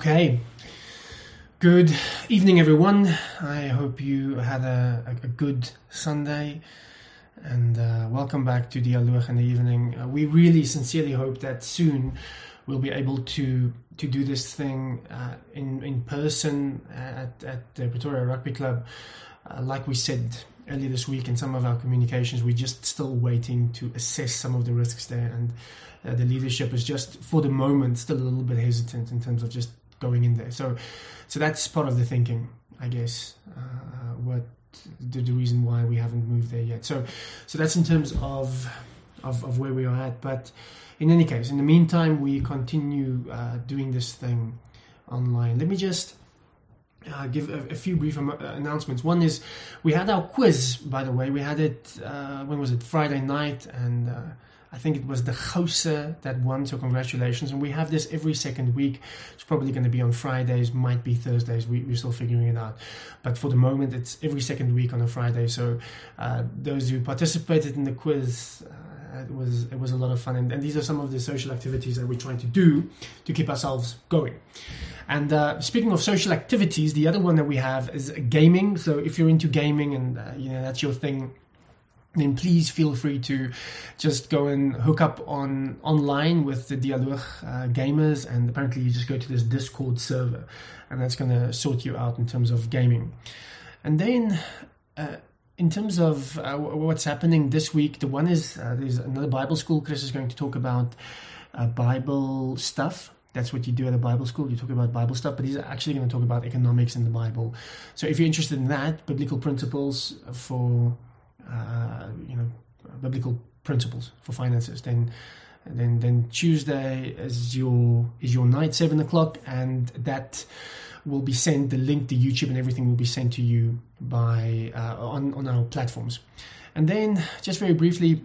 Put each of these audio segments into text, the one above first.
Okay, good evening everyone. I hope you had a good Sunday and welcome back to Dialoog in the Evening. We really sincerely hope that soon we'll be able to do this thing in person at the Pretoria Rugby Club. Like we said earlier this week in some of our communications, we're just still waiting to assess some of the risks there, and the leadership is just, for the moment, still a little bit hesitant in terms of just going in there. So that's part of the thinking, I guess, what the reason why we haven't moved there yet. So that's in terms of where we are at. But in any case, in the meantime, we continue doing this thing online. Let me just give a few brief announcements. One is we had our quiz, by the way. We had it, when was it? Friday night, and I think it was the Gouser that won, so congratulations. And we have this every second week. It's probably going to be on Fridays, might be Thursdays. We're still figuring it out. But for the moment, it's every second week on a Friday. So those who participated in the quiz, it was a lot of fun. And these are some of the social activities that we're trying to do to keep ourselves going. And speaking of social activities, the other one that we have is gaming. So if you're into gaming and that's your thing, then please feel free to just go and hook up online with the Dialoog gamers, and apparently you just go to this Discord server, and that's going to sort you out in terms of gaming. And then in terms of what's happening this week, the one is there's another Bible school. Chris is going to talk about Bible stuff. That's what you do at a Bible school. You talk about Bible stuff, but he's actually going to talk about economics in the Bible. So if you're interested in that, biblical principles for biblical principles for finances, then Tuesday is your night, 7:00, and that will be sent. The link, the YouTube, and everything will be sent to you by on our platforms. And then just very briefly,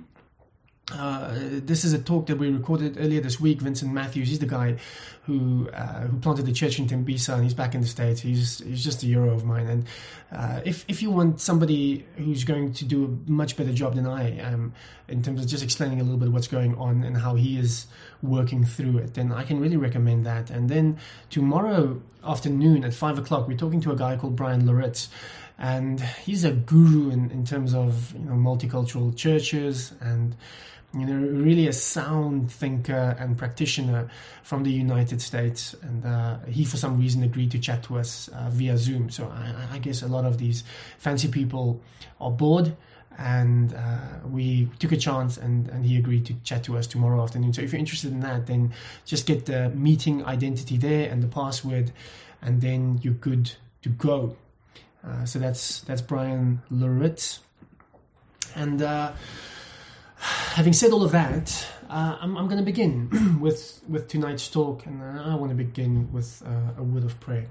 this is a talk that we recorded earlier this week. Vincent Matthews, he's the guy who planted the church in Tembisa, and he's back in the States. He's just a hero of mine. And if you want somebody who's going to do a much better job than I am in terms of just explaining a little bit what's going on and how he is working through it, then I can really recommend that. And then tomorrow afternoon at 5:00, we're talking to a guy called Brian Loritz. And he's a guru in terms of multicultural churches, and really a sound thinker and practitioner from the United States. And he, for some reason, agreed to chat to us via Zoom. So I guess a lot of these fancy people are bored, and we took a chance, and he agreed to chat to us tomorrow afternoon. So if you're interested in that, then just get the meeting identity there and the password, and then you're good to go. So that's Brian Loritz. And having said all of that, I'm going to begin with tonight's talk, and I want to begin with a word of prayer.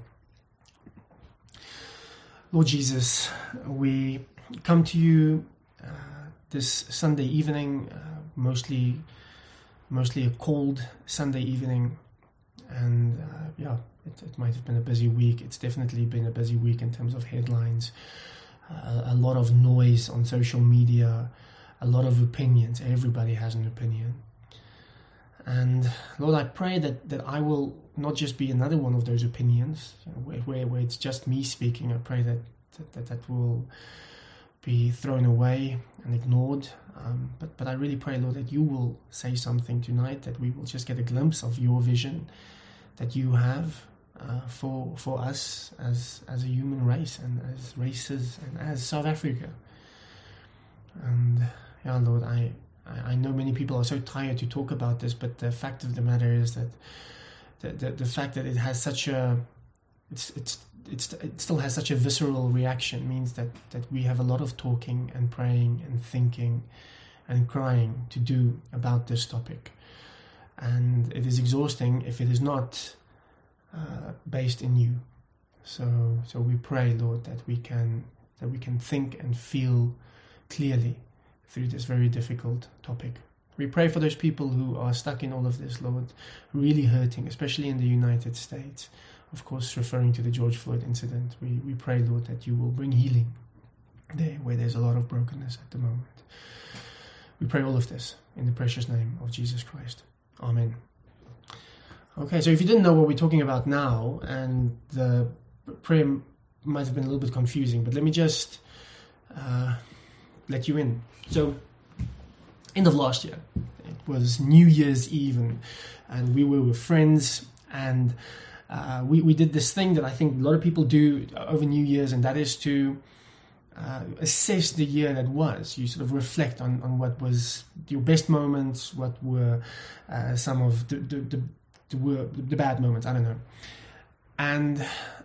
Lord Jesus, we come to you this Sunday evening, mostly a cold Sunday evening, and it might have been a busy week. It's definitely been a busy week in terms of headlines, a lot of noise on social media, a lot of opinions. Everybody has an opinion. And Lord, I pray that I will not just be another one of those opinions, where it's just me speaking. I pray that will be thrown away and ignored. But I really pray, Lord, that you will say something tonight, that we will just get a glimpse of your vision that you have for us as a human race, and as races, and as South Africa. And Lord, I know many people are so tired to talk about this, but the fact of the matter is that the fact that it has such a it still has such a visceral reaction means that we have a lot of talking and praying and thinking and crying to do about this topic. And it is exhausting if it is not based in you. So we pray, Lord, that we can think and feel clearly through this very difficult topic. We pray for those people who are stuck in all of this, Lord, really hurting, especially in the United States. Of course, referring to the George Floyd incident, we pray, Lord, that you will bring healing there where there's a lot of brokenness at the moment. We pray all of this in the precious name of Jesus Christ. Amen. Okay, so if you didn't know what we're talking about now, and the prayer might have been a little bit confusing, but let me just let you in. So, end of last year, it was New Year's Eve, and we were with friends, and we did this thing that I think a lot of people do over New Year's, and that is to assess the year that was. You sort of reflect on what was your best moments, what were some of the bad moments, I don't know. And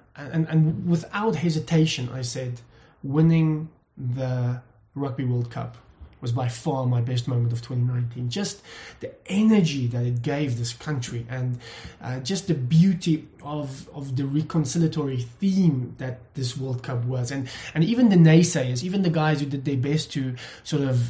without hesitation, I said, winning the Rugby World Cup was by far my best moment of 2019. Just the energy that it gave this country, and just the beauty of the reconciliatory theme that this World Cup was, and even the naysayers, even the guys who did their best to sort of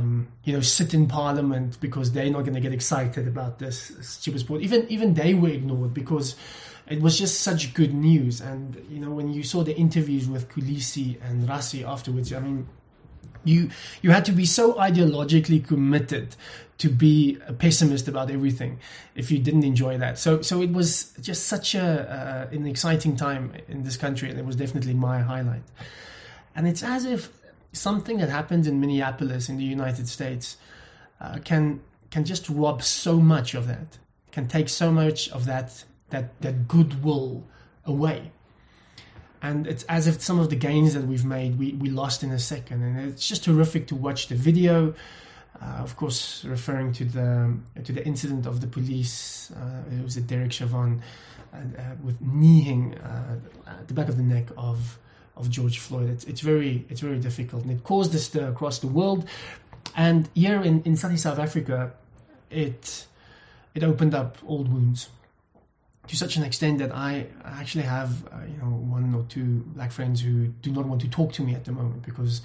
sit in Parliament because they're not going to get excited about this stupid sport, even they were ignored because it was just such good news. And when you saw the interviews with Kulisi and Rassie afterwards, I mean, you had to be so ideologically committed to be a pessimist about everything if you didn't enjoy that. So it was just such an exciting time in this country, and it was definitely my highlight. And it's as if something that happened in Minneapolis in the United States can just rob so much of that, can take so much of that goodwill away. And it's as if some of the gains that we've made, we lost in a second. And it's just terrific to watch the video, of course, referring to the incident of the police. It was Derek Chauvin with kneeing the back of the neck of George Floyd. It's very difficult, and it caused a stir across the world. And here in sunny South Africa, it opened up old wounds, to such an extent that I actually have one or two black friends who do not want to talk to me at the moment because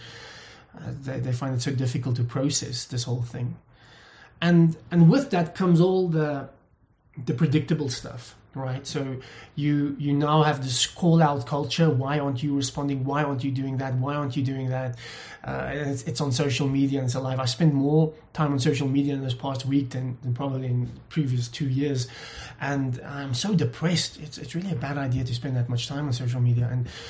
they find it so difficult to process this whole thing. And with that comes all the predictable stuff, right? So you now have this call out culture. Why aren't you responding? Why aren't you doing that? Why aren't you doing that? It's on social media and it's alive. I spent more time on social media in this past week than probably in the previous 2 years, and I'm so depressed. It's really a bad idea to spend that much time on social media,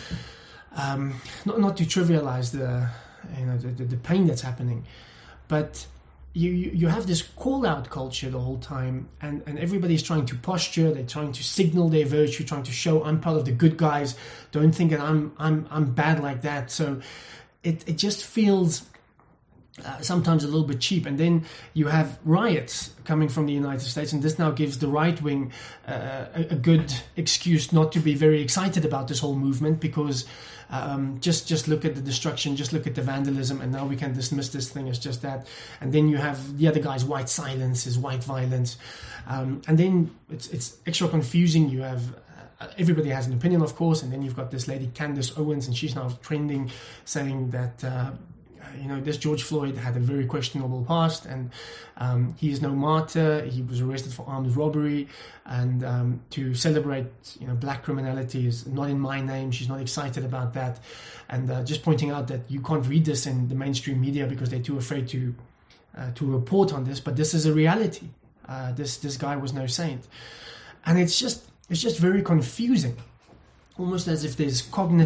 and not to trivialize the pain that's happening, but you have this call-out culture the whole time, and everybody's trying to posture, they're trying to signal their virtue, trying to show I'm part of the good guys, don't think that I'm bad like that. So it just feels sometimes a little bit cheap. And then you have riots coming from the United States, and this now gives the right wing a good excuse not to be very excited about this whole movement, because just look at the destruction, just look at the vandalism, and now we can dismiss this thing as just that. And then you have the other guys, white silence is white violence, and then it's extra confusing. You have everybody has an opinion, of course, and then you've got this lady Candace Owens, and she's now trending, saying that this George Floyd had a very questionable past, and he is no martyr. He was arrested for armed robbery, and to celebrate black criminality is not in my name. She's not excited about that, and just pointing out that you can't read this in the mainstream media because they're too afraid to report on this. But this is a reality. This guy was no saint, and it's just very confusing, almost as if there's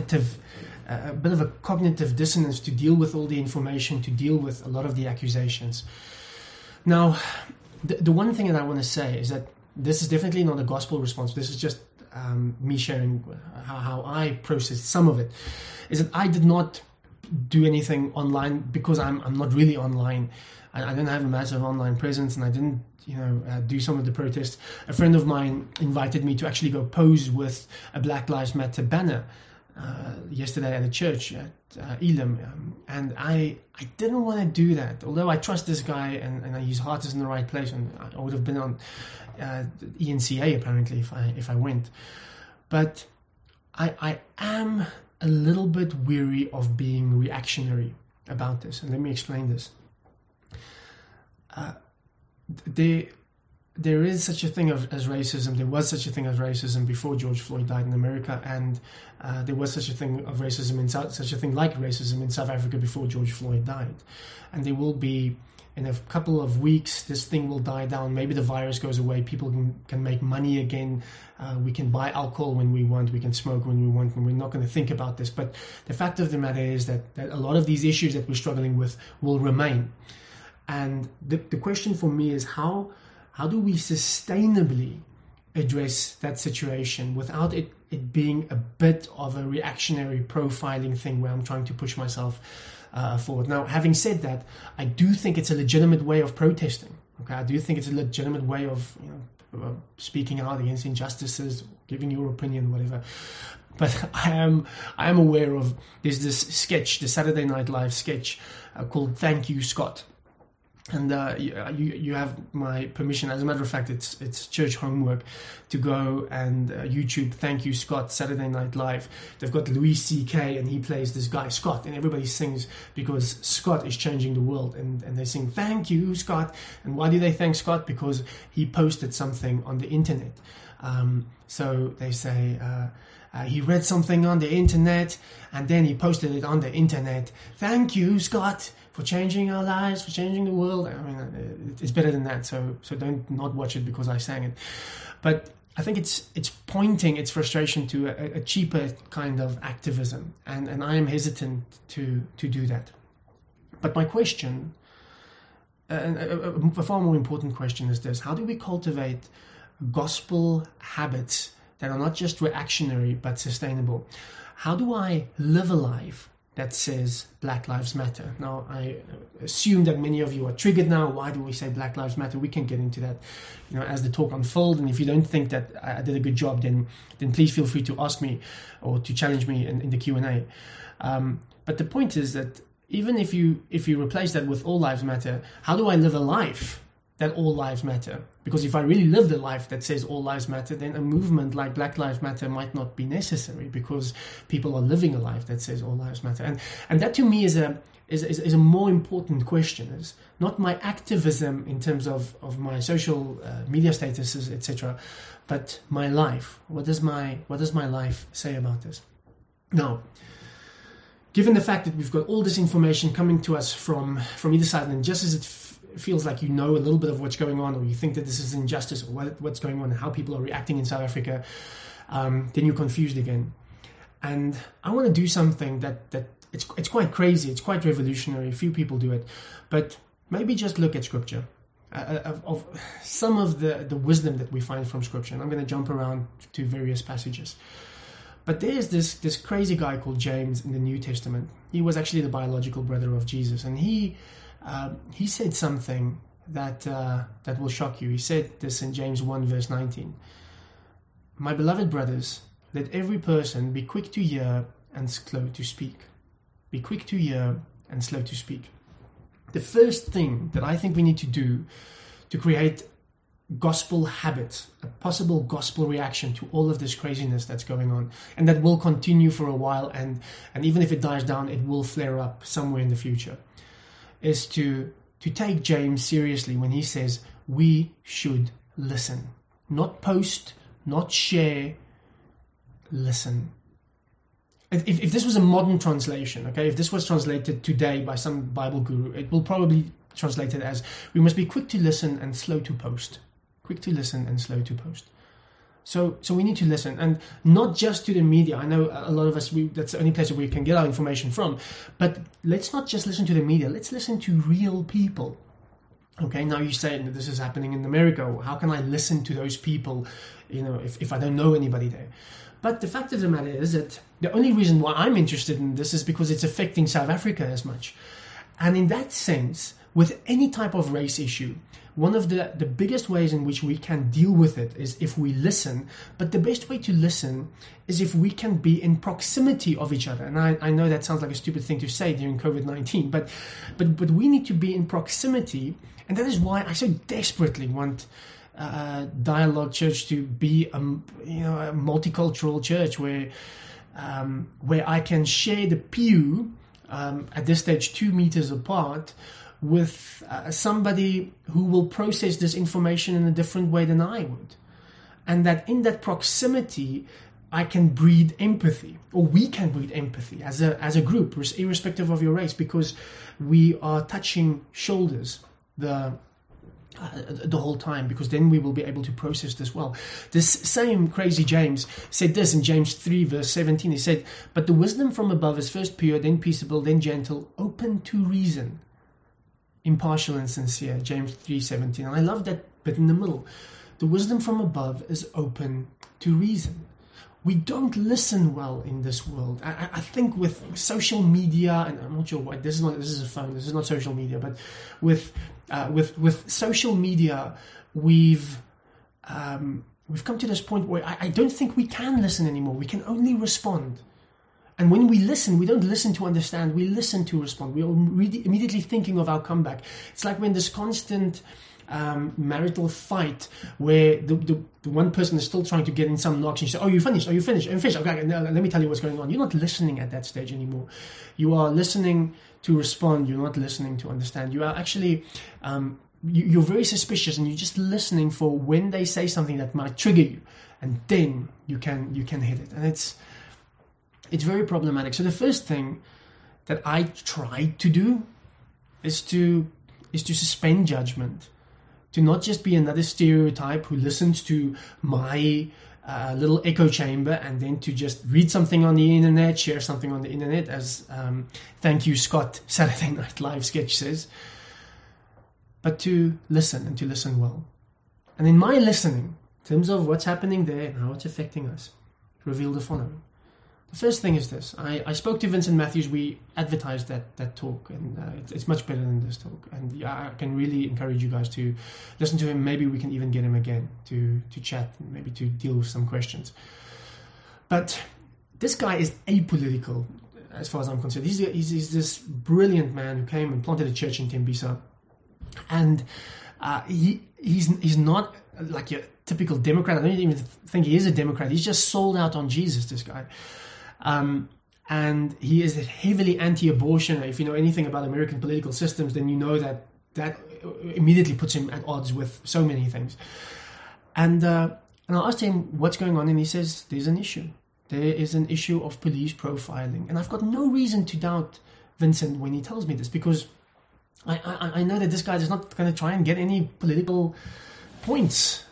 a bit of a cognitive dissonance to deal with all the information, to deal with a lot of the accusations. Now, the one thing that I want to say is that this is definitely not a gospel response. This is just me sharing how I processed some of it. Is that I did not do anything online because I'm not really online. I don't have a massive online presence, and I didn't do some of the protests. A friend of mine invited me to actually go pose with a Black Lives Matter banner yesterday at a church at Elam, and I didn't want to do that, although I trust this guy and his heart is in the right place, and I would have been on ENCA apparently if I went. But I am a little bit weary of being reactionary about this, and let me explain this. there is such a thing as racism. There was such a thing as racism before George Floyd died in America, and there was such a thing of racism such a thing like racism in South Africa before George Floyd died. And there will be, in a couple of weeks, this thing will die down. Maybe the virus goes away. People can make money again. We can buy alcohol when we want. We can smoke when we want. And we're not going to think about this. But the fact of the matter is that a lot of these issues that we're struggling with will remain. And the question for me is how do we sustainably address that situation without it being a bit of a reactionary profiling thing where I'm trying to push myself forward. Now, having said that, I do think it's a legitimate way of protesting. Okay, I do think it's a legitimate way of speaking out against injustices, giving your opinion, whatever. But I am aware of there's this sketch, the Saturday Night Live sketch called "Thank You, Scott." And you have my permission. As a matter of fact, it's church homework to go and YouTube "Thank You, Scott" Saturday Night Live. They've got Louis C.K. and he plays this guy Scott, and everybody sings because Scott is changing the world, and they sing "Thank you, Scott." And why do they thank Scott? Because he posted something on the internet. So they say he read something on the internet and then he posted it on the internet. Thank you, Scott, for changing our lives, for changing the world. I mean, it's better than that. So don't not watch it because I sang it. But I think it's pointing its frustration to a cheaper kind of activism, and I am hesitant to do that. But my question, a far more important question, is this: how do we cultivate gospel habits that are not just reactionary but sustainable? How do I live a life that says Black Lives Matter? Now, I assume that many of you are triggered now. Why do we say Black Lives Matter? We can get into that, as the talk unfolds. And if you don't think that I did a good job, then please feel free to ask me or to challenge me in the Q&A. But the point is that even if you replace that with All Lives Matter, how do I live a life that all lives matter? Because if I really lived a life that says all lives matter, then a movement like Black Lives Matter might not be necessary, because people are living a life that says all lives matter. And that to me is a more important question. Is not my activism in terms of my social media statuses, etc., but my life. What does my life say about this? Now, given the fact that we've got all this information coming to us from either side, and just as it feels like a little bit of what's going on, or you think that this is injustice, or what's going on and how people are reacting in South Africa, then you're confused again. And I want to do something that it's quite crazy, it's quite revolutionary. Few people do it, but maybe just look at Scripture, of some of the wisdom that we find from Scripture. And I'm going to jump around to various passages. But there's this crazy guy called James in the New Testament. He was actually the biological brother of Jesus, and he said something that will shock you. He said this in James 1 verse 19. "My beloved brothers, let every person be quick to hear and slow to speak." Be quick to hear and slow to speak. The first thing that I think we need to do to create gospel habits, a possible gospel reaction to all of this craziness that's going on, and that will continue for a while, and even if it dies down, it will flare up somewhere in the future, is to take James seriously when he says we should listen. Not post, not share, listen. If this was a modern translation, okay, if this was translated today by some Bible guru, it will probably translate it as we must be quick to listen and slow to post. Quick to listen and slow to post. So we need to listen, and not just to the media. I know a lot of us, that's the only place that we can get our information from. But let's not just listen to the media. Let's listen to real people. Okay, now you say that this is happening in America. How can I listen to those people, if I don't know anybody there? But the fact of the matter is that the only reason why I'm interested in this is because it's affecting South Africa as much. And in that sense, with any type of race issue, one of the biggest ways in which we can deal with it is if we listen. But the best way to listen is if we can be in proximity of each other. And I know that sounds like a stupid thing to say during COVID-19, but we need to be in proximity. And that is why I so desperately want Dialogue Church to be a multicultural church where I can share the pew at this stage 2 meters apart with somebody who will process this information in a different way than I would. And that in that proximity, I can breed empathy, or we can breed empathy as a group, irrespective of your race, because we are touching shoulders the whole time, because then we will be able to process this well. This same crazy James said this in James 3 verse 17. He said, "But the wisdom from above is first pure, then peaceable, then gentle, open to reason, impartial and sincere." James 3:17. And I love that bit in the middle. The wisdom from above is open to reason. We don't listen well in this world. I think with social media, and I'm not sure why, this is a phone, this is not social media, but with social media, we've come to this point where I don't think we can listen anymore. We can only respond. And when we listen, we don't listen to understand, we listen to respond. We are immediately thinking of our comeback. It's like when this constant marital fight where the one person is still trying to get in some knocks, and you say, "Oh, you finished? Are you finished? I'm finished. Okay, now let me tell you what's going on." You're not listening at that stage anymore. You are listening to respond. You're not listening to understand. You are actually you're very suspicious, and you're just listening for when they say something that might trigger you, and then you can hit it. And it's very problematic. So the first thing that I try to do is to suspend judgment, to not just be another stereotype who listens to my little echo chamber, and then to just read something on the internet, share something on the internet, as Thank You Scott Saturday Night Live sketch says, but to listen, and to listen well. And in my listening, in terms of what's happening there and how it's affecting us, reveal the following. The first thing is this. I spoke to Vincent Matthews. We advertised that talk, and it's much better than this talk. And I can really encourage you guys to listen to him. Maybe we can even get him again to chat, maybe to deal with some questions. But this guy is apolitical, as far as I'm concerned. He's this brilliant man who came and planted a church in Tembisa. And he's not like your typical Democrat. I don't even think he is a Democrat. He's just sold out on Jesus, this guy. And he is heavily anti-abortion. If you know anything about American political systems, then you know that immediately puts him at odds with so many things. And I asked him what's going on, and he says there's an issue. There is an issue of police profiling. And I've got no reason to doubt Vincent when he tells me this, because I know that this guy is not going to try and get any political points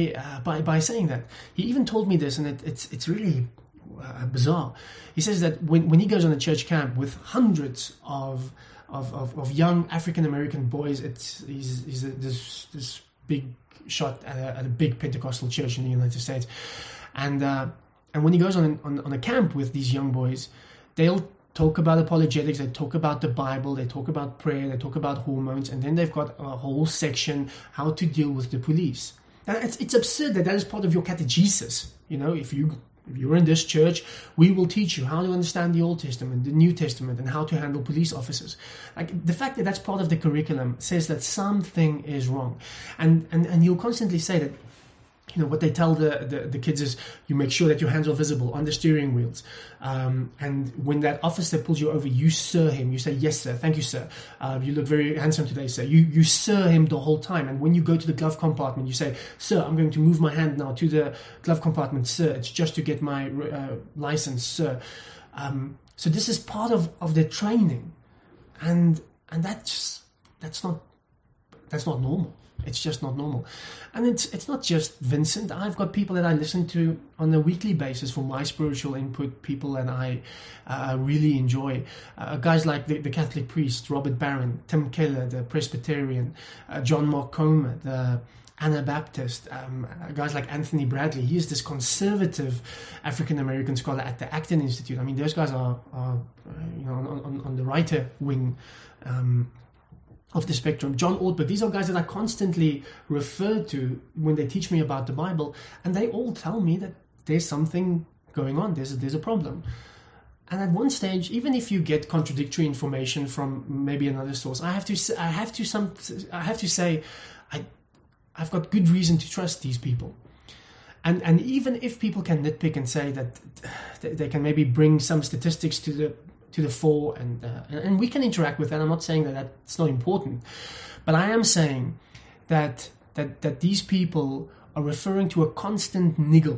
by saying that. He even told me this, and it's really bizarre. He says that when he goes on a church camp with hundreds of young African American boys, he's this big shot at a big Pentecostal church in the United States, and when he goes on a camp with these young boys, they'll talk about apologetics, they talk about the Bible, they talk about prayer, they talk about hormones, and then they've got a whole section how to deal with the police. Now, it's absurd that is part of your catechesis. You know, if you're in this church, we will teach you how to understand the Old Testament, the New Testament, and how to handle police officers. Like, the fact that that's part of the curriculum says that something is wrong. And he'll constantly say that, you know, what they tell the kids is you make sure that your hands are visible on the steering wheels. And when that officer pulls you over, you sir him. You say, "Yes, sir. Thank you, sir. You look very handsome today, sir." You sir him the whole time. And when you go to the glove compartment, you say, "Sir, I'm going to move my hand now to the glove compartment, sir. It's just to get my license, sir." So this is part of their training. And that's not normal. It's just not normal. And it's not just Vincent. I've got people that I listen to on a weekly basis for my spiritual input, people that I really enjoy. Guys like the Catholic priest, Robert Barron, Tim Keller, the Presbyterian, John Mark Comer, the Anabaptist, guys like Anthony Bradley. He is this conservative African-American scholar at the Acton Institute. I mean, those guys are you know, on the writer wing of the spectrum. John Ortberg. These are guys that I constantly refer to when they teach me about the Bible, and they all tell me that there's something going on. There's a problem. And at one stage, even if you get contradictory information from maybe another source, I have to say I've got good reason to trust these people. And even if people can nitpick and say that they can maybe bring some statistics to to the fore, and we can interact with that. I'm not saying that that's not important, but I am saying that these people are referring to a constant niggle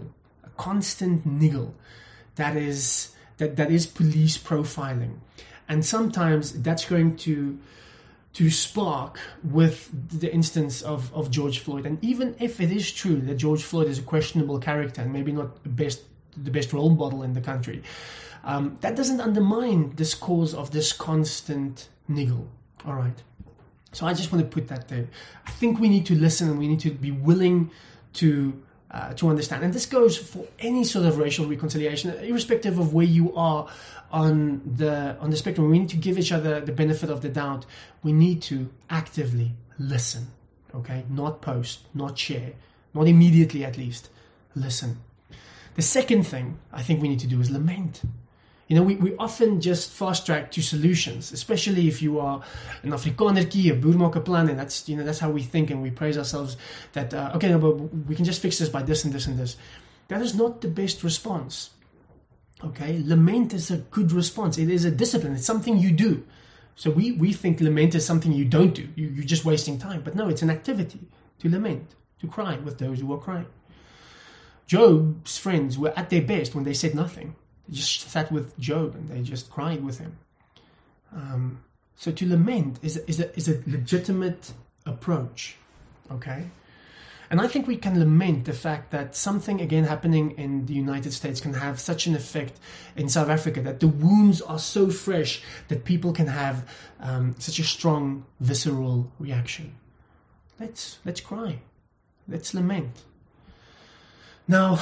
that is police profiling, and sometimes that's going to spark with the instance of George Floyd. And even if it is true that George Floyd is a questionable character and maybe not the best role model in the country, that doesn't undermine this cause of this constant niggle. All right. So I just want to put that there. I think we need to listen, and we need to be willing to understand. And this goes for any sort of racial reconciliation, irrespective of where you are on the spectrum. We need to give each other the benefit of the doubt. We need to actively listen, okay? Not post, not share, not immediately at least. Listen. The second thing I think we need to do is lament. You know, we often just fast track to solutions, especially if you are an Afrikanertjie, a boer maak 'n plan, and that's how we think, and we praise ourselves that, but we can just fix this by this and this and this. That is not the best response. Okay, lament is a good response. It is a discipline. It's something you do. So we think lament is something you don't do. You're just wasting time. But no, it's an activity to lament, to cry with those who are crying. Job's friends were at their best when they said nothing. They just sat with Job and they just cried with him. So to lament is a legitimate approach. Okay? And I think we can lament the fact that something, again, happening in the United States can have such an effect in South Africa, that the wounds are so fresh that people can have such a strong, visceral reaction. Let's cry. Let's lament. Now,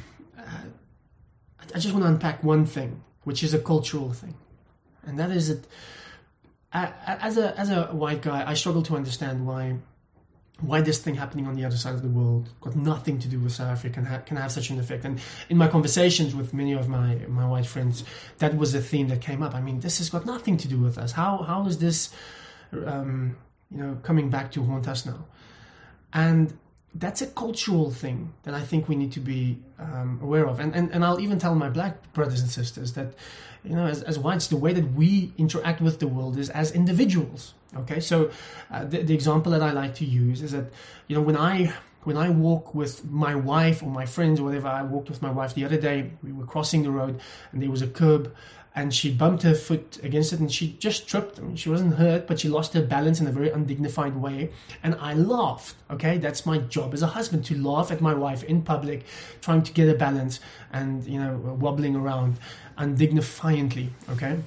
I just want to unpack one thing, which is a cultural thing. And that is that as a white guy, I struggle to understand why this thing happening on the other side of the world, got nothing to do with South Africa, can have such an effect. And in my conversations with many of my white friends, that was the theme that came up. I mean, this has got nothing to do with us. How is this, coming back to haunt us now? And that's a cultural thing that I think we need to be aware of. And I'll even tell my black brothers and sisters that, as whites, the way that we interact with the world is as individuals. Okay, so the example that I like to use is that, when I walk with my wife or my friends or whatever, I walked with my wife the other day, we were crossing the road and there was a curb, and she bumped her foot against it and she just tripped. I mean, she wasn't hurt, but she lost her balance in a very undignified way. And I laughed, okay? That's my job as a husband, to laugh at my wife in public, trying to get a balance and, wobbling around undignifiedly, okay?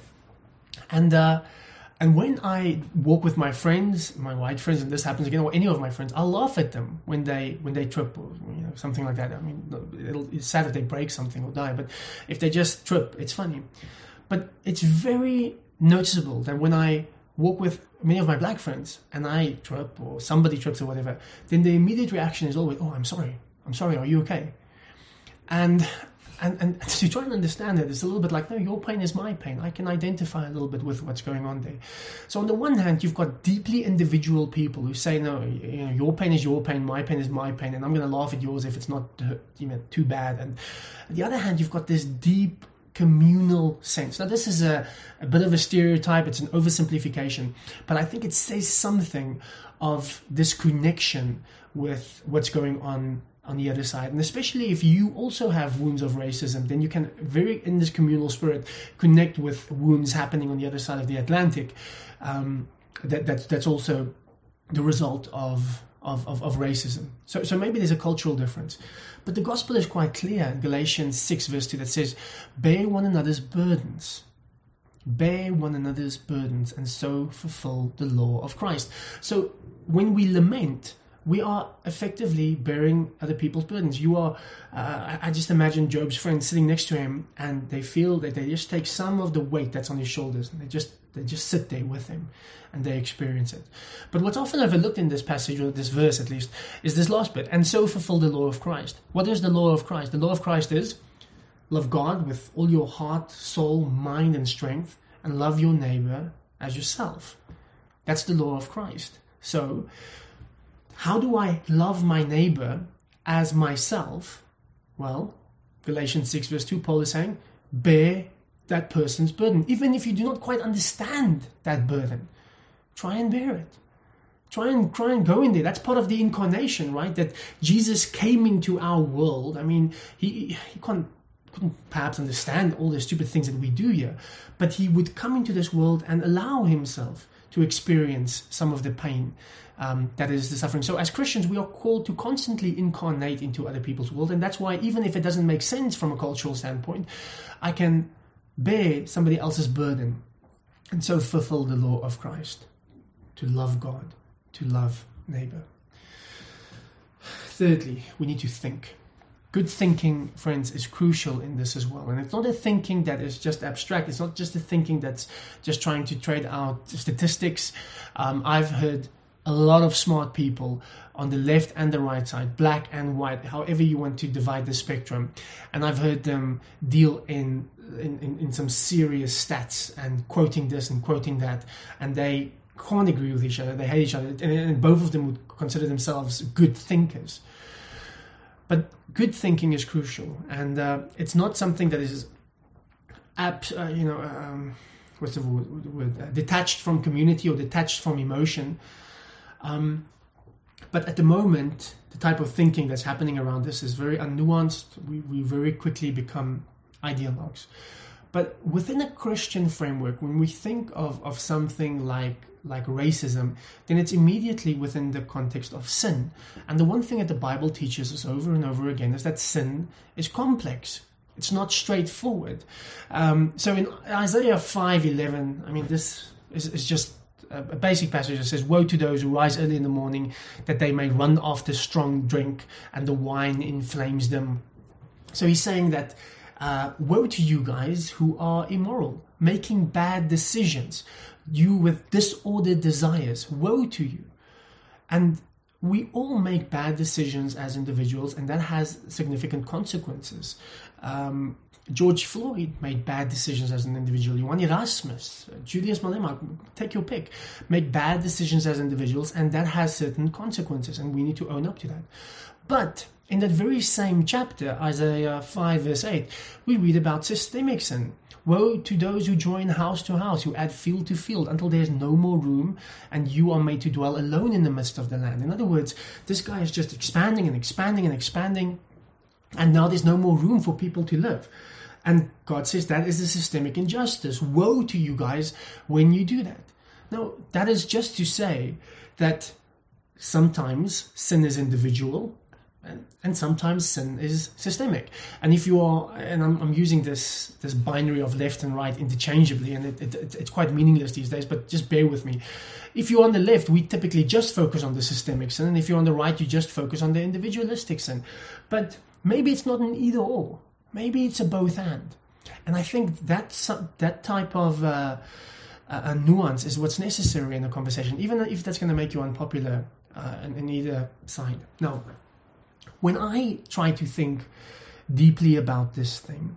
And when I walk with my friends, my white friends, and this happens again, or any of my friends, I'll laugh at them when they trip or something like that. I mean, it's sad if they break something or die, but if they just trip, it's funny. But it's very noticeable that when I walk with many of my black friends and I trip or somebody trips or whatever, then the immediate reaction is always, "Oh, I'm sorry, are you okay?" And to try and understand it, it's a little bit like, no, your pain is my pain. I can identify a little bit with what's going on there. So on the one hand, you've got deeply individual people who say, no, your pain is your pain, my pain is my pain, and I'm going to laugh at yours if it's not too bad. And on the other hand, you've got this deep communal sense. Now, this is a bit of a stereotype. It's an oversimplification, but I think it says something of this connection with what's going on the other side. And especially if you also have wounds of racism, then you can in this communal spirit, connect with wounds happening on the other side of the Atlantic. That's also the result of racism. So maybe there's a cultural difference. But the gospel is quite clear in Galatians 6 verse 2 that says, bear one another's burdens. Bear one another's burdens and so fulfill the law of Christ. So when we lament, we are effectively bearing other people's burdens. You are, I just imagine Job's friends sitting next to him, and they feel that they just take some of the weight that's on his shoulders, and they just sit there with him, and they experience it. But what's often overlooked in this passage, or this verse at least, is this last bit, and so fulfill the law of Christ. What is the law of Christ? The law of Christ is love God with all your heart, soul, mind, and strength, and love your neighbor as yourself. That's the law of Christ. So, how do I love my neighbor as myself? Well, Galatians 6 verse 2, Paul is saying, bear that person's burden. Even if you do not quite understand that burden, try and bear it. Try and go in there. That's part of the incarnation, right? That Jesus came into our world. I mean, he couldn't perhaps understand all the stupid things that we do here, but he would come into this world and allow himself to experience some of the pain that is the suffering. So as Christians, we are called to constantly incarnate into other people's world, and that's why even if it doesn't make sense from a cultural standpoint, I can bear somebody else's burden and so fulfill the law of Christ, to love God, to love neighbor. Thirdly, we need to think. Good thinking, friends, is crucial in this as well. And it's not a thinking that is just abstract. It's not just a thinking that's just trying to trade out statistics. I've heard a lot of smart people on the left and the right side, black and white, however you want to divide the spectrum. And I've heard them deal in some serious stats and quoting this and quoting that. And they can't agree with each other. They hate each other. And both of them would consider themselves good thinkers. But good thinking is crucial, and it's not something that is, what's the word? Detached from community or detached from emotion. But at the moment, the type of thinking that's happening around us is very unnuanced. We very quickly become ideologues. But within a Christian framework, when we think of something like racism, then it's immediately within the context of sin. And the one thing that the Bible teaches us over and over again is that sin is complex. It's not straightforward. So in Isaiah 5:11, I mean, this is just a basic passage that says, "Woe to those who rise early in the morning, that they may run after strong drink, and the wine inflames them." So he's saying that, woe to you guys who are immoral, making bad decisions, you with disordered desires, woe to you. And we all make bad decisions as individuals, and that has significant consequences. George Floyd made bad decisions as an individual. Johan Erasmus, Julius Malema, take your pick, made bad decisions as individuals, and that has certain consequences, and we need to own up to that. But in that very same chapter, Isaiah 5 verse 8, we read about systemic sin. Woe to those who join house to house, who add field to field, until there is no more room, and you are made to dwell alone in the midst of the land. In other words, this guy is just expanding and expanding and expanding, and now there's no more room for people to live. And God says that is a systemic injustice. Woe to you guys when you do that. Now, that is just to say that sometimes sin is individual, and sometimes sin is systemic. And if you are, and I'm using this binary of left and right interchangeably, and it's quite meaningless these days, but just bear with me. If you're on the left, we typically just focus on the systemic sin, and if you're on the right, you just focus on the individualistic sin. But maybe it's not an either or. Maybe it's a both and. And I think that type of a nuance is what's necessary in a conversation, even if that's going to make you unpopular in either side. Now, when I try to think deeply about this thing,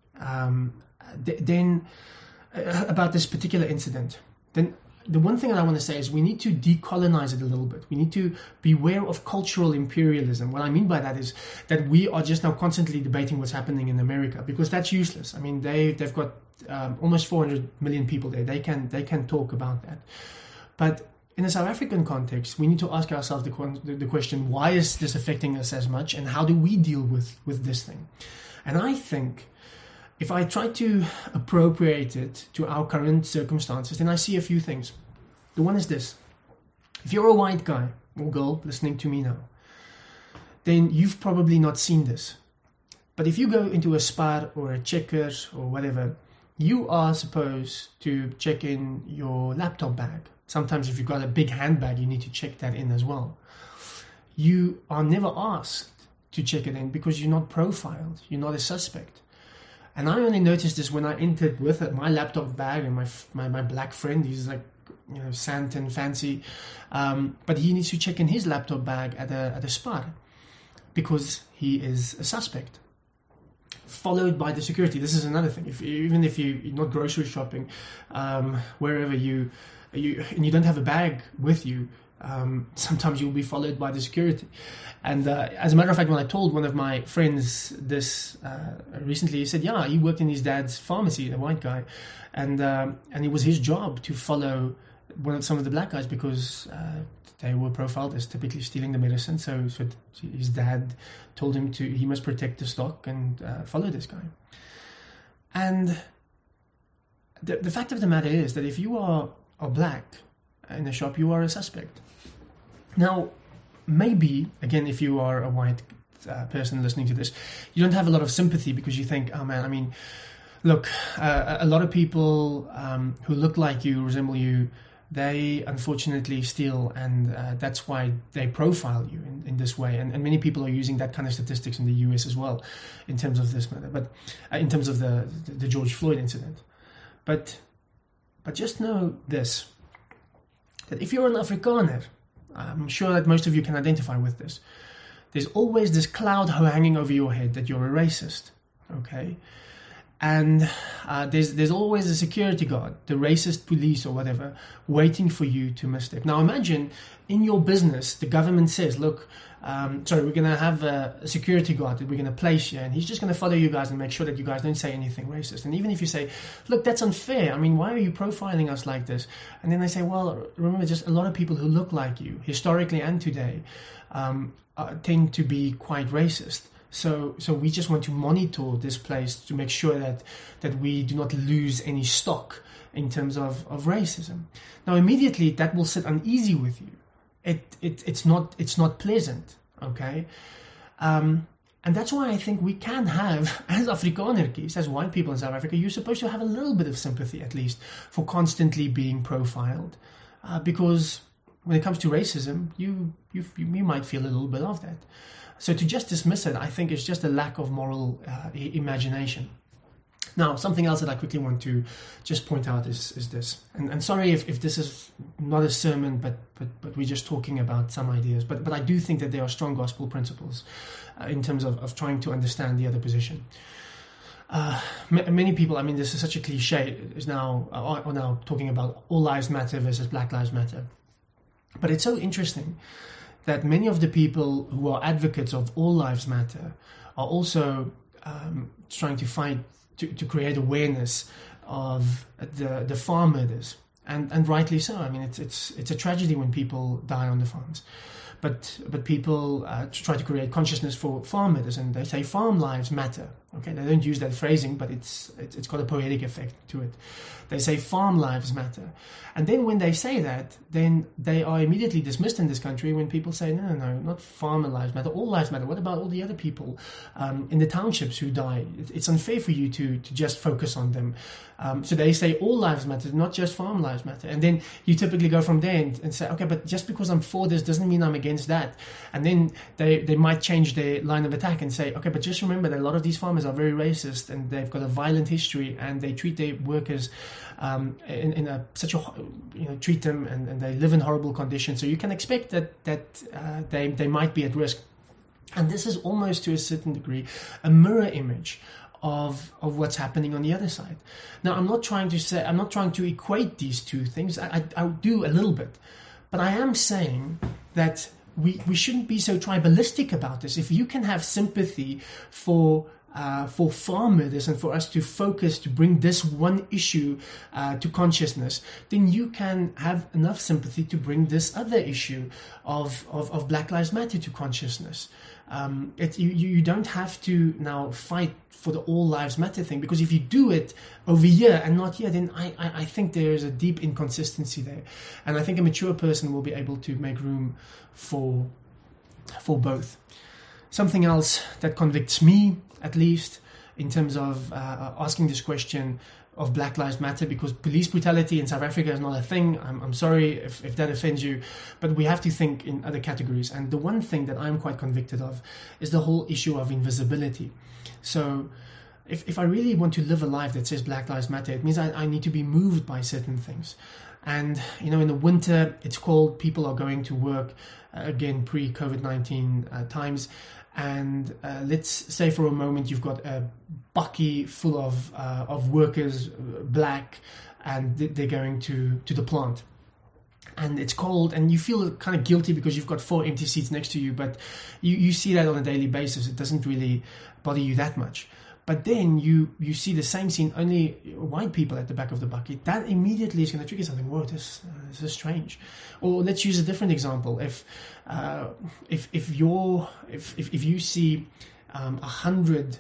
then about this particular incident, then the one thing that I want to say is we need to decolonize it a little bit. We need to beware of cultural imperialism. What I mean by that is that we are just now constantly debating what's happening in America, because that's useless. I mean, they've got almost 400 million people there. They can talk about that. But in a South African context, we need to ask ourselves the question, why is this affecting us as much, and how do we deal with this thing? And I think if I try to appropriate it to our current circumstances, then I see a few things. The one is this. If you're a white guy or girl listening to me now, then you've probably not seen this. But if you go into a Spar or a Checkers or whatever, you are supposed to check in your laptop bag. Sometimes if you've got a big handbag, you need to check that in as well. You are never asked to check it in because you're not profiled. You're not a suspect. And I only noticed this when I entered with it, my laptop bag and my black friend. He's like, Santan fancy. But he needs to check in his laptop bag at a Spar because he is a suspect. Followed by the security. This is another thing. Even if you're not grocery shopping, wherever you don't have a bag with you, sometimes you'll be followed by the security. And as a matter of fact, when I told one of my friends this recently, he said, yeah, he worked in his dad's pharmacy, a white guy, and it was his job to follow some of the black guys because they were profiled as typically stealing the medicine. So his dad told him he must protect the stock and follow this guy. And the fact of the matter is that if you are black in a shop, you are a suspect. Now, maybe, again, if you are a white person listening to this, you don't have a lot of sympathy because you think, oh man, I mean, look, a lot of people who look like you, resemble you, they unfortunately steal, and that's why they profile you in this way. And many people are using that kind of statistics in the US as well in terms of this matter, but in terms of the George Floyd incident. But just know this, that if you're an Afrikaner, I'm sure that most of you can identify with this. There's always this cloud hanging over your head that you're a racist, okay? And there's always a security guard, the racist police or whatever, waiting for you to misstep. Now imagine in your business, the government says, look, we're going to have a security guard that we're going to place here, and he's just going to follow you guys and make sure that you guys don't say anything racist. And even if you say, look, that's unfair, I mean, why are you profiling us like this? And then they say, well, remember, just a lot of people who look like you, historically and today, tend to be quite racist. So we just want to monitor this place to make sure that we do not lose any stock in terms of racism. Now, immediately that will sit uneasy with you. It's not pleasant, okay? And that's why I think we can have, as Afrikaners, as white people in South Africa, you're supposed to have a little bit of sympathy, at least, for constantly being profiled. Because when it comes to racism, you might feel a little bit of that. So to just dismiss it, I think is just a lack of moral imagination. Now, something else that I quickly want to just point out is this. And sorry if this is not a sermon, but we're just talking about some ideas. But I do think that there are strong gospel principles in terms of trying to understand the other position. Many people, I mean, this is such a cliche, are now talking about all lives matter versus Black Lives Matter. But it's so interesting that many of the people who are advocates of all lives matter are also trying to fight to create awareness of the farm murders, and rightly so. I mean, it's a tragedy when people die on the farms, but people try to create consciousness for farm murders, and they say farm lives matter. Okay, they don't use that phrasing, but it's got a poetic effect to it. They say farm lives matter. And then when they say that, then they are immediately dismissed in this country when people say, no, not farmer lives matter, all lives matter. What about all the other people in the townships who die? It's unfair for you to just focus on them. So they say all lives matter, not just farm lives matter. And then you typically go from there and say, okay, but just because I'm for this doesn't mean I'm against that. And then they might change their line of attack and say, okay, but just remember that a lot of these farmers are very racist and they've got a violent history and they treat their workers treat them and they live in horrible conditions. So you can expect that they might be at risk. And this is almost to a certain degree a mirror image of what's happening on the other side. Now, I'm not trying to equate these two things. I do a little bit, but I am saying that we shouldn't be so tribalistic about this. If you can have sympathy for farm murders and for us to focus to bring this one issue to consciousness, then you can have enough sympathy to bring this other issue of Black Lives Matter to consciousness. You don't have to now fight for the all lives matter thing, because if you do it over here and not here, then I think there is a deep inconsistency there, and I think a mature person will be able to make room for both. Something else that convicts me, at least, in terms of asking this question of Black Lives Matter, because police brutality in South Africa is not a thing. I'm sorry if that offends you, but we have to think in other categories. And the one thing that I'm quite convicted of is the whole issue of invisibility. So if I really want to live a life that says Black Lives Matter, it means I need to be moved by certain things. And, in the winter, it's cold, people are going to work, again, pre-COVID-19 times. And let's say for a moment you've got a bucky full of workers, black, and they're going to the plant. and it's cold, and you feel kind of guilty because you've got 4 empty seats next to you, but you see that on a daily basis. It doesn't really bother you that much. But then you see the same scene, only white people at the back of the bucket. That immediately is going to trigger something. Whoa, this is strange. Or let's use a different example. If you see 1,000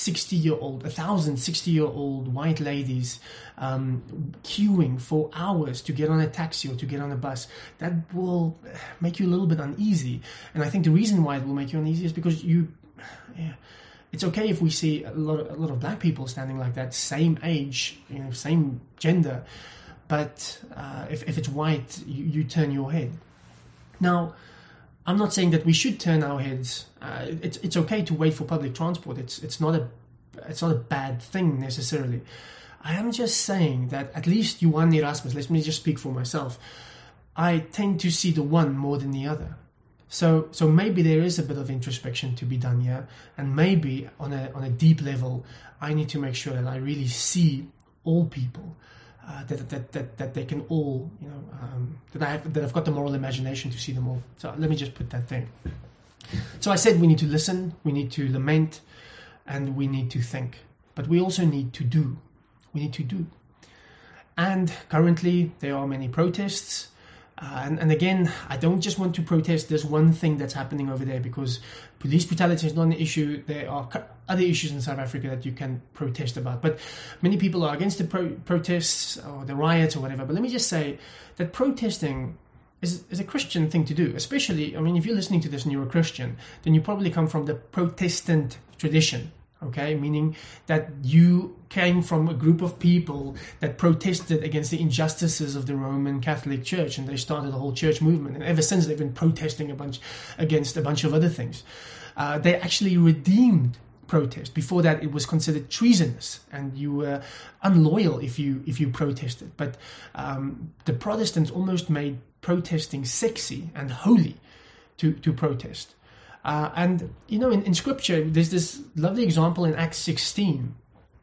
60-year-old white ladies queuing for hours to get on a taxi or to get on a bus, that will make you a little bit uneasy. And I think the reason why it will make you uneasy is because it's okay if we see a lot of black people standing like that, same age, same gender, but if it's white, you turn your head. Now, I'm not saying that we should turn our heads. It's okay to wait for public transport. It's not a bad thing necessarily. I am just saying that at least Johan Erasmus, let me just speak for myself, I tend to see the one more than the other. So maybe there is a bit of introspection to be done here, and maybe on a deep level, I need to make sure that I really see all people, that they can all, that I've got the moral imagination to see them all. So let me just put that there. So I said we need to listen, we need to lament, and we need to think, but we also need to do. We need to do. And currently there are many protests. And again, I don't just want to protest this one thing that's happening over there, because police brutality is not an issue. There are other issues in South Africa that you can protest about. But many people are against the protests or the riots or whatever. But let me just say that protesting is a Christian thing to do. Especially, if you're listening to this and you're a Christian, then you probably come from the Protestant tradition. Okay, meaning that you came from a group of people that protested against the injustices of the Roman Catholic Church, and they started a whole church movement. And ever since, they've been protesting against a bunch of other things. They actually redeemed protest. Before that, it was considered treasonous, and you were unloyal if you protested. But the Protestants almost made protesting sexy and holy to protest. And in Scripture, there's this lovely example in Acts 16,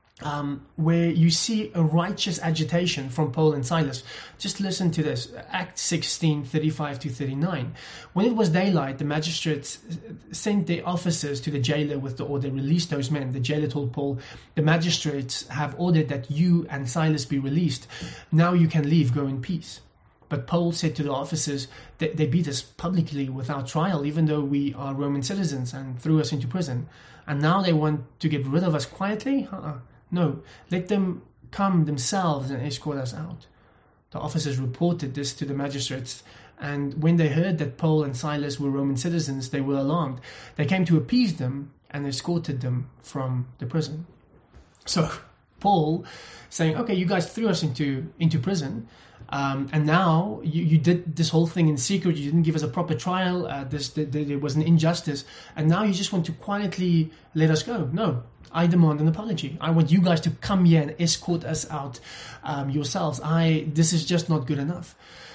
where you see a righteous agitation from Paul and Silas. Just listen to this, Acts 16, 35 to 39. When it was daylight, the magistrates sent their officers to the jailer with the order, release those men. The jailer told Paul, the magistrates have ordered that you and Silas be released. Now you can leave, go in peace. But Paul said to the officers that they beat us publicly without trial, even though we are Roman citizens, and threw us into prison. And now they want to get rid of us quietly? No, let them come themselves and escort us out. The officers reported this to the magistrates, and when they heard that Paul and Silas were Roman citizens, they were alarmed. They came to appease them and escorted them from the prison. So Paul saying, okay, you guys threw us into prison, and now you did this whole thing in secret. You didn't give us a proper trial. There was an injustice, and now you just want to quietly let us go. No, I demand an apology. I want you guys to come here and escort us out yourselves. This is just not good enough.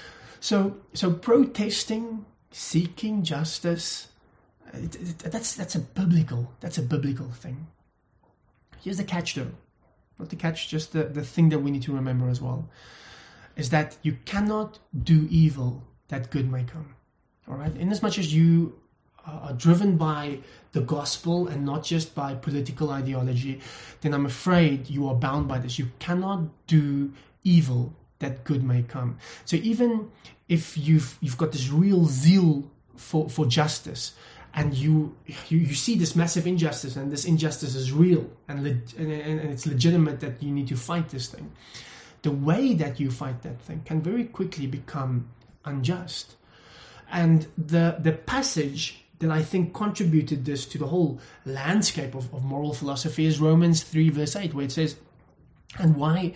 So protesting, seeking justice, that's a biblical thing. Here's the catch, though. Not the catch, just the thing that we need to remember as well, is that you cannot do evil that good may come. All right? Inasmuch as you are driven by the gospel and not just by political ideology, then I'm afraid you are bound by this. You cannot do evil that good may come. So even if you've got this real zeal for justice, and you see this massive injustice, and this injustice is real, and it's legitimate that you need to fight this thing, the way that you fight that thing can very quickly become unjust. And the passage that I think contributed this to the whole landscape of moral philosophy is Romans 3 verse 8, where it says, and why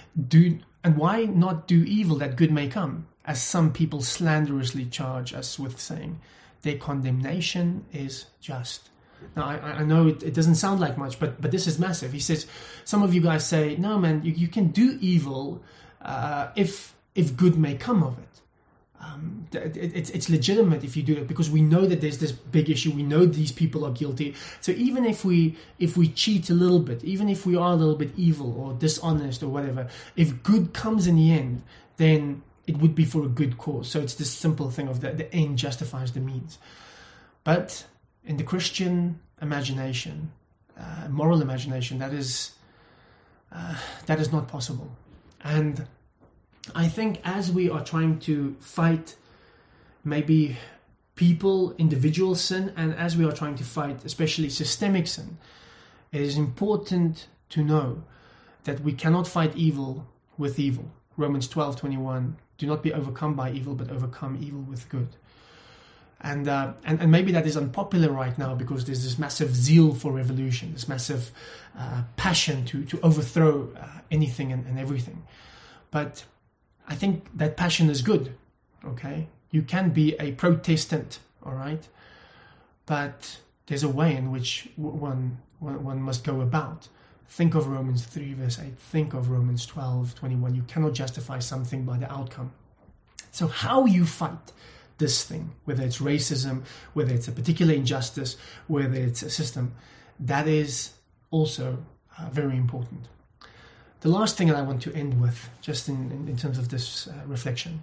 not do evil that good may come, as some people slanderously charge us with saying, their condemnation is just. Now, I know it doesn't sound like much, but this is massive. He says, some of you guys say, no, man, you can do evil if good may come of it. It's legitimate if you do it, because we know that there's this big issue. We know these people are guilty. So even if we cheat a little bit, even if we are a little bit evil or dishonest or whatever, if good comes in the end, then it would be for a good cause. So it's this simple thing of the end justifies the means. But in the Christian imagination, moral imagination, that is not possible. And I think as we are trying to fight maybe individual sin, and as we are trying to fight especially systemic sin, it is important to know that we cannot fight evil with evil. Romans 12:21, do not be overcome by evil, but overcome evil with good. And maybe that is unpopular right now because there's this massive zeal for revolution, this massive passion to overthrow anything and everything. But I think that passion is good, okay? You can be a Protestant, all right? But there's a way in which one must go about. Think of Romans 3 verse 8. Think of Romans 12:21. You cannot justify something by the outcome. So how you fight this thing, whether it's racism, whether it's a particular injustice, whether it's a system, that is also very important. The last thing that I want to end with, just in terms of this reflection,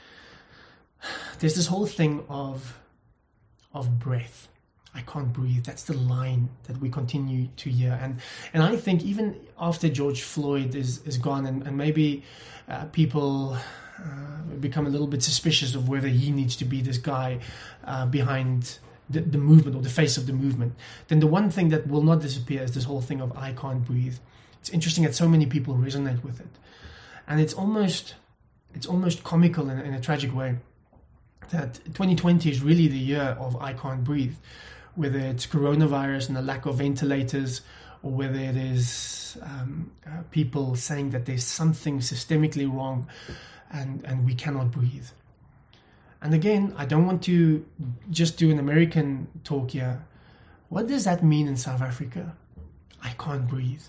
there's this whole thing of breath. I can't breathe. That's the line that we continue to hear. And I think even after George Floyd is gone, and maybe people become a little bit suspicious of whether he needs to be this guy behind the movement or the face of the movement, then the one thing that will not disappear is this whole thing of I can't breathe. It's interesting that so many people resonate with it. And it's almost comical in a tragic way that 2020 is really the year of I can't breathe. Whether it's coronavirus and the lack of ventilators, or whether it is people saying that there's something systemically wrong and we cannot breathe. And again, I don't want to just do an American talk here. What does that mean in South Africa? I can't breathe.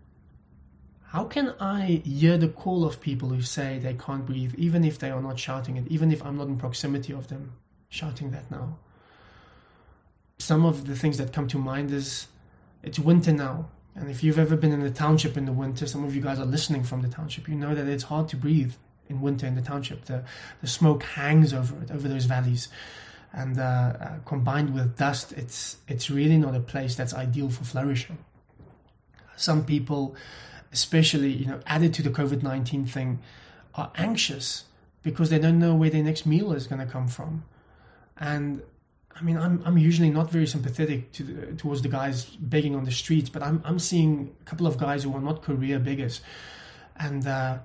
How can I hear the call of people who say they can't breathe, even if they are not shouting it, even if I'm not in proximity of them shouting that now? Some of the things that come to mind is, it's winter now. And if you've ever been in the township in the winter, some of you guys are listening from the township, you know that it's hard to breathe in winter in the township. The smoke hangs over those valleys. And combined with dust, it's really not a place that's ideal for flourishing. Some people, especially, added to the COVID-19 thing, are anxious because they don't know where their next meal is going to come from. And I mean, I'm usually not very sympathetic towards the guys begging on the streets, but I'm seeing a couple of guys who are not career beggars, and I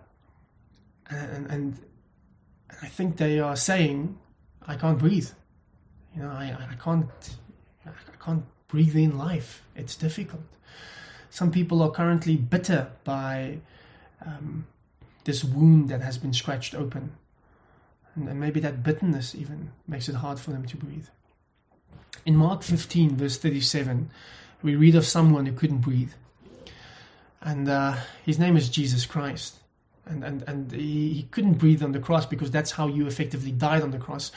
think they are saying, I can't breathe. I can't breathe in life. It's difficult. Some people are currently bitter by this wound that has been scratched open. And maybe that bitterness even makes it hard for them to breathe. In Mark 15, verse 37, we read of someone who couldn't breathe. And his name is Jesus Christ. And he couldn't breathe on the cross because that's how you effectively died on the cross.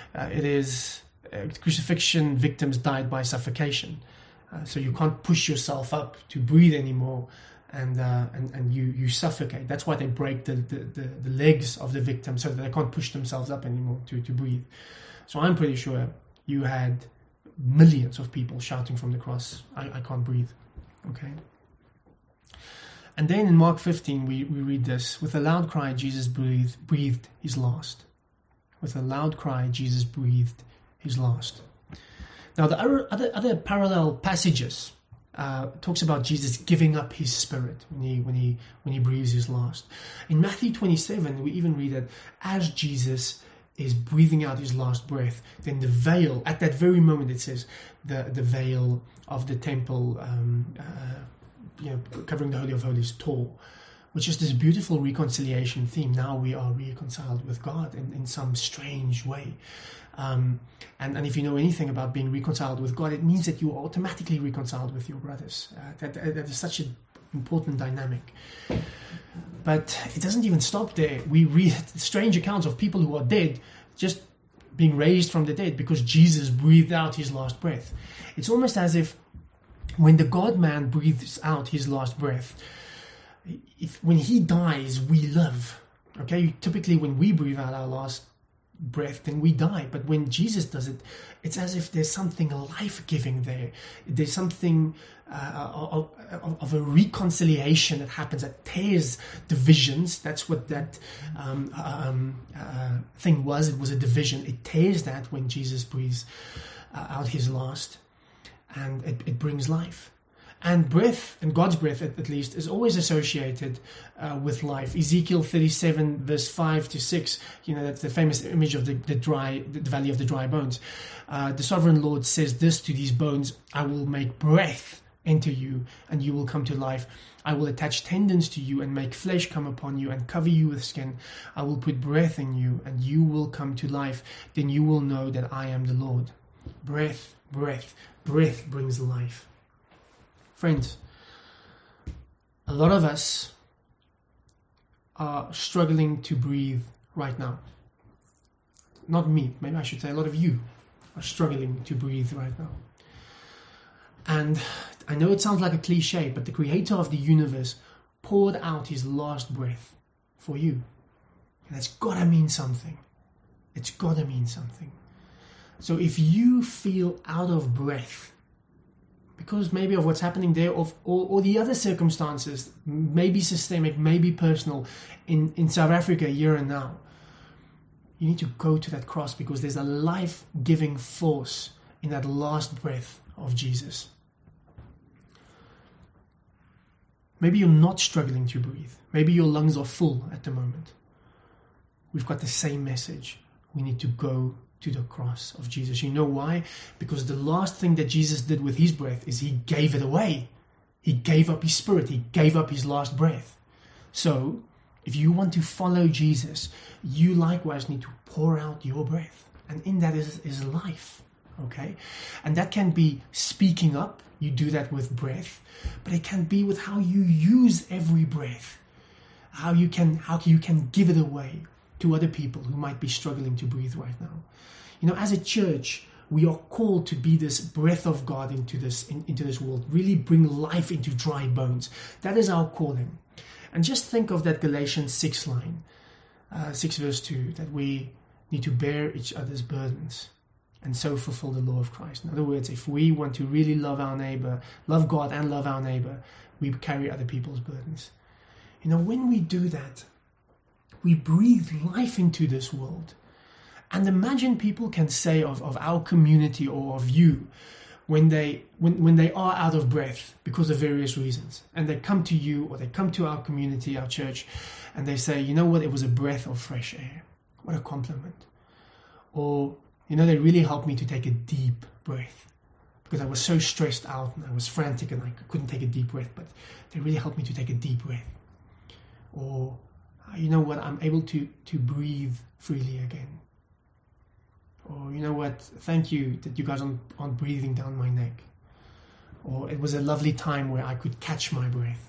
Crucifixion victims died by suffocation. So you can't push yourself up to breathe anymore, and you suffocate. That's why they break the legs of the victim so that they can't push themselves up anymore to breathe. So I'm pretty sure you had millions of people shouting from the cross, I can't breathe. Okay. And then in Mark 15 we read this: with a loud cry Jesus breathed his last. With a loud cry Jesus breathed his last. Now the other parallel passages talks about Jesus giving up his spirit when he breathes his last. In Matthew 27 we even read that as Jesus is breathing out his last breath, then the veil, at that very moment it says, the veil of the temple covering the Holy of Holies tore, which is this beautiful reconciliation theme. Now we are reconciled with God in some strange way. And if you know anything about being reconciled with God, it means that you are automatically reconciled with your brothers. That is such an important dynamic. But it doesn't even stop there. We read strange accounts of people who are dead just being raised from the dead because Jesus breathed out his last breath. It's almost as if when the God-man breathes out his last breath, when he dies, we live. Okay, typically when we breathe out our last breath, then we die. But when Jesus does it, it's as if there's something life-giving there. There's something of a reconciliation that happens that tears divisions. That's what that thing was. It was a division. It tears that when Jesus breathes out his last, and it brings life. And breath, and God's breath at least, is always associated with life. Ezekiel 37 verse 5 to 6, that's the famous image of the valley of the dry bones. The sovereign Lord says this to these bones: I will make breath into you, and you will come to life. I will attach tendons to you and make flesh come upon you and cover you with skin. I will put breath in you, and you will come to life. Then you will know that I am the Lord. Breath, breath, breath brings life. Friends, a lot of us are struggling to breathe right now. Not me, maybe I should say a lot of you are struggling to breathe right now. And I know it sounds like a cliche, but the creator of the universe poured out his last breath for you. And that's got to mean something. It's got to mean something. So if you feel out of breath, because maybe of what's happening there, or the other circumstances, maybe systemic, maybe personal, in South Africa here and now, you need to go to that cross, because there's a life-giving force in that last breath of Jesus. Maybe you're not struggling to breathe. Maybe your lungs are full at the moment. We've got the same message. We need to go to the cross of Jesus. You know why? Because the last thing that Jesus did with his breath is he gave it away. He gave up his spirit. He gave up his last breath. So, if you want to follow Jesus, you likewise need to pour out your breath. And in that is life. Okay? And that can be speaking up. You do that with breath. But it can be with how you use every breath. How you can give it away to other people who might be struggling to breathe right now. As a church, we are called to be this breath of God into this world, really bring life into dry bones. That is our calling. And just think of that Galatians 6 line, 6 verse 2, that we need to bear each other's burdens and so fulfill the law of Christ. In other words, if we want to really love our neighbor, love God and love our neighbor, we carry other people's burdens. When we do that, we breathe life into this world. And imagine people can say of our community or of you when they are out of breath because of various reasons, and they come to you or they come to our community, our church, and they say, you know what, it was a breath of fresh air. What a compliment. Or, they really helped me to take a deep breath because I was so stressed out and I was frantic and I couldn't take a deep breath, but they really helped me to take a deep breath. Or, you know what, I'm able to breathe freely again. Or, you know what, thank you that you guys aren't breathing down my neck. Or it was a lovely time where I could catch my breath.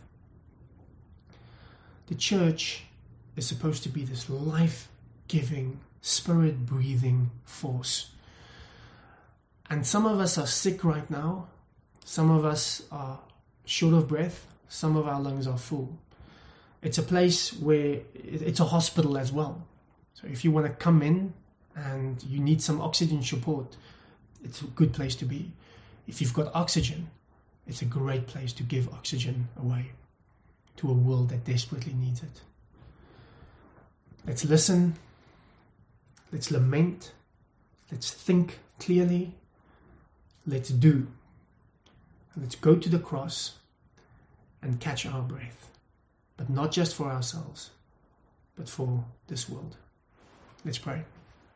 The church is supposed to be this life-giving, spirit-breathing force. And some of us are sick right now. Some of us are short of breath. Some of our lungs are full. It's a place where it's a hospital as well. So if you want to come in and you need some oxygen support, it's a good place to be. If you've got oxygen, it's a great place to give oxygen away to a world that desperately needs it. Let's listen. Let's lament. Let's think clearly. Let's do. And let's go to the cross and catch our breath. But not just for ourselves, but for this world. Let's pray.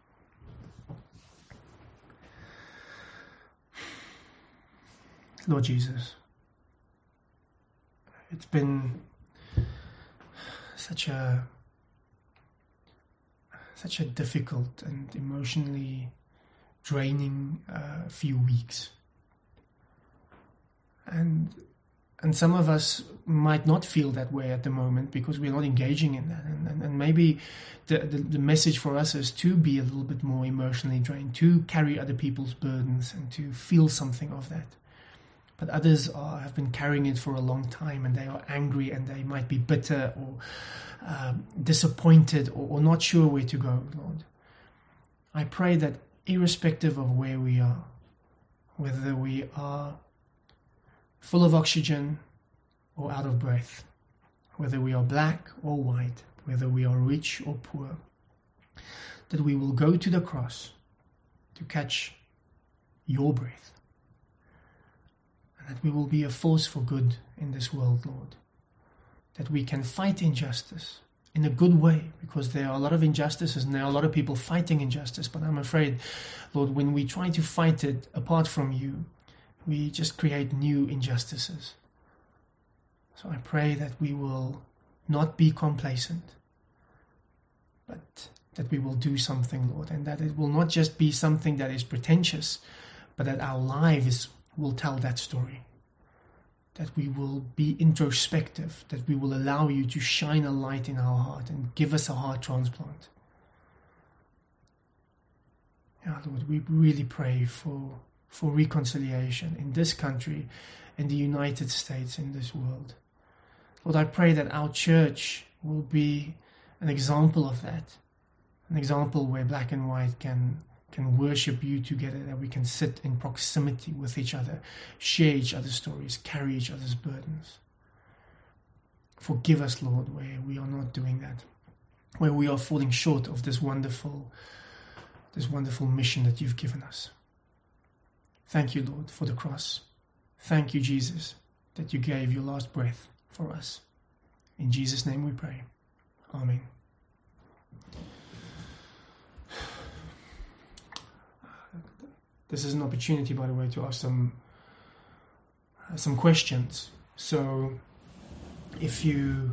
Lord Jesus, it's been such a difficult and emotionally draining few weeks. And some of us might not feel that way at the moment because we're not engaging in that. And maybe the message for us is to be a little bit more emotionally drained, to carry other people's burdens and to feel something of that. but others have been carrying it for a long time, and they are angry, and they might be bitter or disappointed or not sure where to go, Lord. I pray that irrespective of where we are, whether we are full of oxygen or out of breath, whether we are black or white, whether we are rich or poor, that we will go to the cross to catch your breath, and that we will be a force for good in this world, Lord. That we can fight injustice in a good way, because there are a lot of injustices and there are a lot of people fighting injustice, but I'm afraid, Lord, when we try to fight it apart from you, we just create new injustices. So I pray that we will not be complacent, but that we will do something, Lord, and that it will not just be something that is pretentious, but that our lives will tell that story. That we will be introspective, that we will allow you to shine a light in our heart and give us a heart transplant. Yeah, Lord, we really pray for reconciliation in this country, in the United States, in this world. Lord, I pray that our church will be an example of that, an example where black and white can worship you together, that we can sit in proximity with each other, share each other's stories, carry each other's burdens. Forgive us, Lord, where we are not doing that, where we are falling short of this wonderful mission that you've given us. Thank you, Lord, for the cross. Thank you, Jesus, that you gave your last breath for us. In Jesus' name we pray. Amen. This is an opportunity, by the way, to ask some questions. So, if you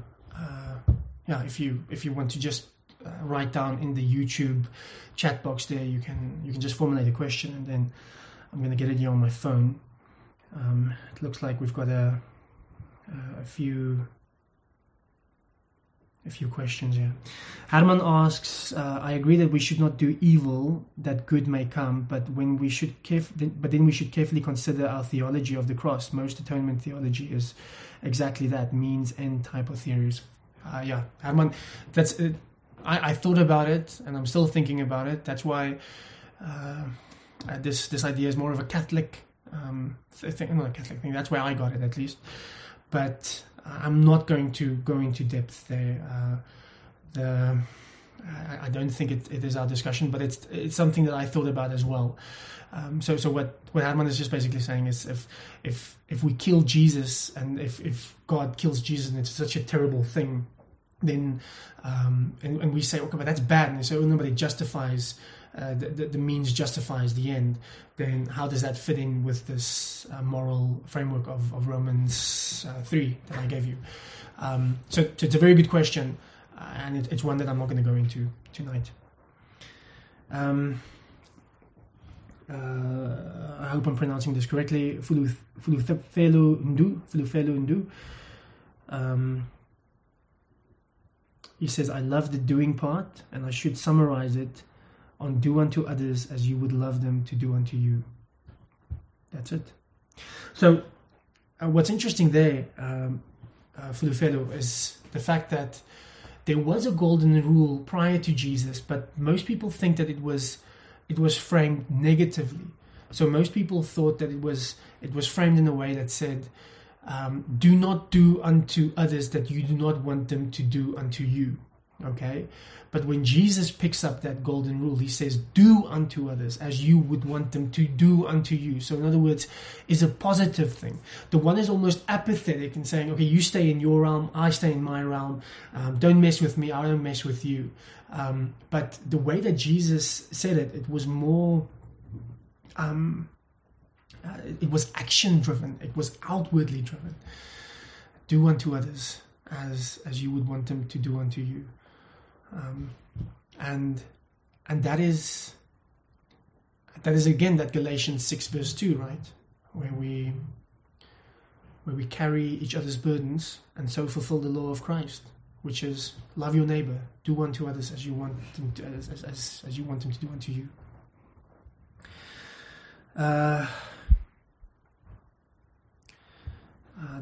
want to just write down in the YouTube chat box there, you can just formulate a question, and then I'm going to get it here on my phone. It looks like we've got a few questions here. Herman asks, I agree that we should not do evil that good may come, but then we should carefully consider our theology of the cross. Most atonement theology is exactly that, means end type of theories. Herman, that's it. I thought about it, and I'm still thinking about it. That's why this idea is more of a Catholic thing, not a Catholic thing. That's where I got it, at least. But I'm not going to go into depth there. I don't think it is our discussion, but it's something that I thought about as well. So what Herman is just basically saying is, if we kill Jesus, and if God kills Jesus, and it's such a terrible thing, then and we say, okay, but that's bad, and they say, oh no, but it justifies. The means justifies the end, then how does that fit in with this moral framework of Romans 3 that I gave you? So it's a very good question, and it's one that I'm not going to go into tonight. I hope I'm pronouncing this correctly. Fulufelu Ndu. He says, I love the doing part, and I should summarize it on do unto others as you would love them to do unto you. That's it. So what's interesting there, Fulufelo, is the fact that there was a golden rule prior to Jesus, but most people think that it was framed negatively. So most people thought that it was framed in a way that said, do not do unto others that you do not want them to do unto you. Okay? But when Jesus picks up that golden rule, he says, do unto others as you would want them to do unto you. So in other words, it's a positive thing. The one is almost apathetic in saying, okay, you stay in your realm, I stay in my realm. Don't mess with me, I don't mess with you. But the way that Jesus said it, it was more, it was action driven. It was outwardly driven. Do unto others as you would want them to do unto you. And that is again that Galatians 6 verse 2, right? Where we carry each other's burdens and so fulfill the law of Christ, which is love your neighbor, do unto others as you want them to, as you want them to do unto you.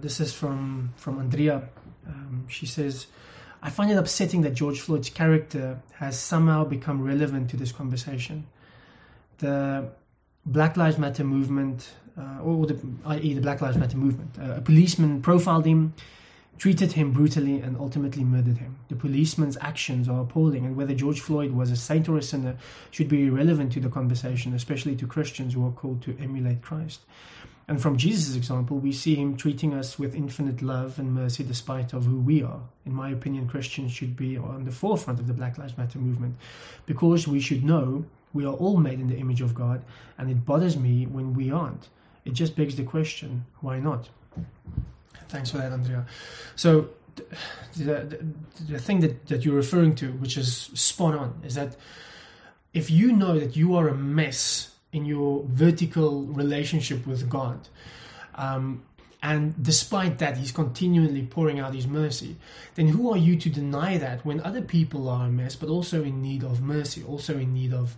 This is from Andrea. She says, I find it upsetting that George Floyd's character has somehow become relevant to this conversation. The Black Lives Matter movement, i.e. the Black Lives Matter movement, a policeman profiled him, treated him brutally, and ultimately murdered him. The policeman's actions are appalling, and whether George Floyd was a saint or a sinner should be irrelevant to the conversation, especially to Christians who are called to emulate Christ. And from Jesus' example, we see him treating us with infinite love and mercy despite of who we are. In my opinion, Christians should be on the forefront of the Black Lives Matter movement, because we should know we are all made in the image of God, and it bothers me when we aren't. It just begs the question, why not? Thanks for that, Andrea. So the thing that you're referring to, which is spot on, is that if you know that you are a mess in your vertical relationship with God, and despite that he's continually pouring out his mercy, then who are you to deny that when other people are a mess, but also in need of mercy, also in need of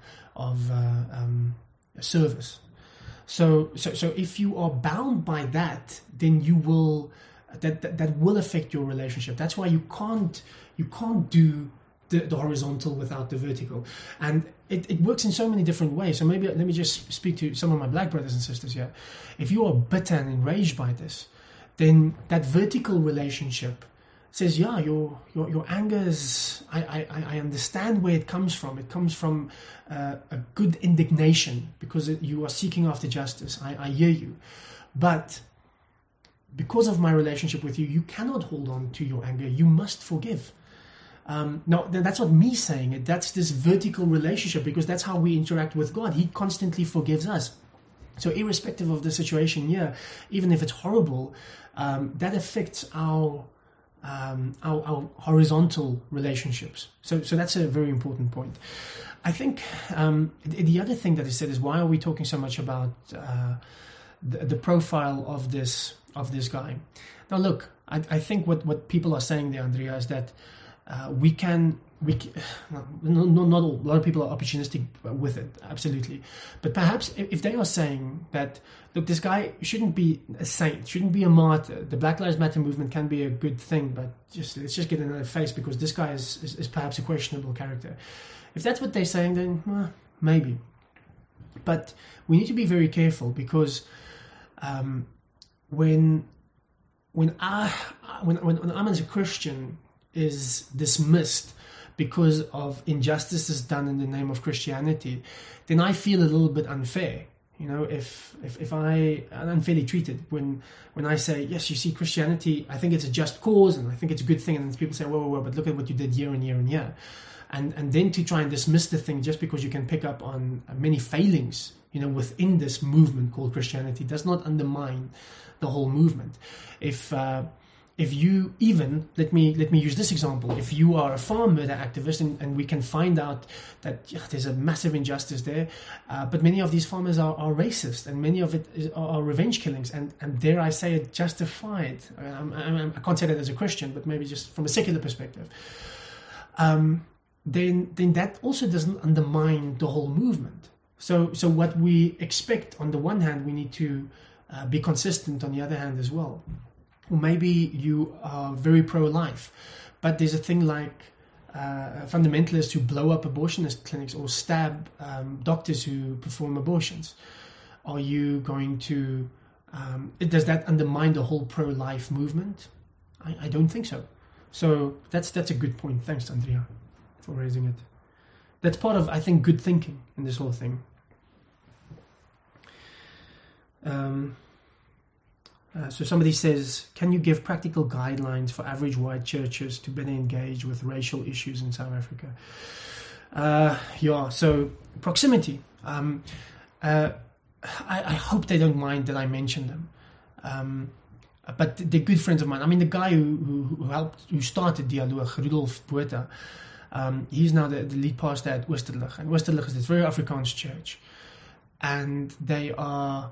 service? So if you are bound by that, then you will that will affect your relationship. That's why you can't do the horizontal without the vertical, and it works in so many different ways. So maybe let me just speak to some of my black brothers and sisters here. If you are bitter and enraged by this, then that vertical relationship says, yeah, your anger is, I understand where it comes from. It comes from a good indignation because you are seeking after justice. I hear you. But because of my relationship with you, you cannot hold on to your anger. You must forgive. No, that's not me saying it. That's this vertical relationship, because that's how we interact with God. He constantly forgives us. So irrespective of the situation here, even if it's horrible, that affects our horizontal relationships. So that's a very important point. I think the other thing that is said is, why are we talking so much about the profile of this guy? Now look, I think what people are saying there, Andrea, is that not all. A lot of people are opportunistic with it, absolutely. But perhaps if they are saying that, look, this guy shouldn't be a saint, shouldn't be a martyr. The Black Lives Matter movement can be a good thing, but let's just get another face because this guy is perhaps a questionable character. If that's what they're saying, then maybe. But we need to be very careful, because when I'm as a Christian is dismissed because of injustices done in the name of Christianity, then I feel a little bit unfair. You know, if I'm unfairly treated when I say, yes, you see, Christianity, I think it's a just cause and I think it's a good thing, and then people say, whoa, but look at what you did year and year and year. And then to try and dismiss the thing just because you can pick up on many failings, you know, within this movement called Christianity, does not undermine the whole movement. If you even, let me use this example, if you are a farm murder activist and we can find out that there's a massive injustice there, but many of these farmers are racist, and many of it are revenge killings, and dare I say it, justified. I can't say that as a Christian, but maybe just from a secular perspective. Then that also doesn't undermine the whole movement. So what we expect, on the one hand, we need to be consistent on the other hand as well. Or maybe you are very pro-life, but there's a thing like fundamentalists who blow up abortionist clinics or stab doctors who perform abortions. Are you going to, does that undermine the whole pro-life movement? I don't think so. So that's a good point. Thanks, Andrea, for raising it. That's part of, I think, good thinking in this whole thing. So somebody says, can you give practical guidelines for average white churches to better engage with racial issues in South Africa? So proximity. I hope they don't mind that I mention them. But they're good friends of mine. I mean, the guy who started Dialoog, Rudolf Botha, he's now the lead pastor at Oosterlig. And Oosterlig is this very Afrikaans church. And they are...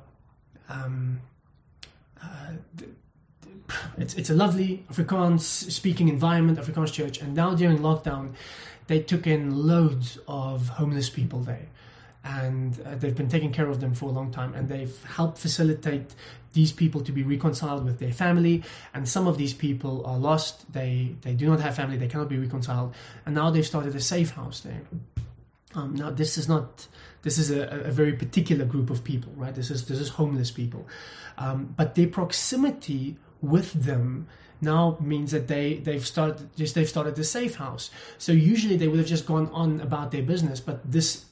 it's a lovely Afrikaans speaking environment, Afrikaans church, and now during lockdown they took in loads of homeless people there, and they've been taking care of them for a long time, and they've helped facilitate these people to be reconciled with their family. And some of these people are lost, they do not have family, they cannot be reconciled, and now they've started a safe house there. Now this is a very particular group of people, right? This is homeless people, but their proximity with them now means that they've started the safe house. So usually they would have just gone on about their business, but this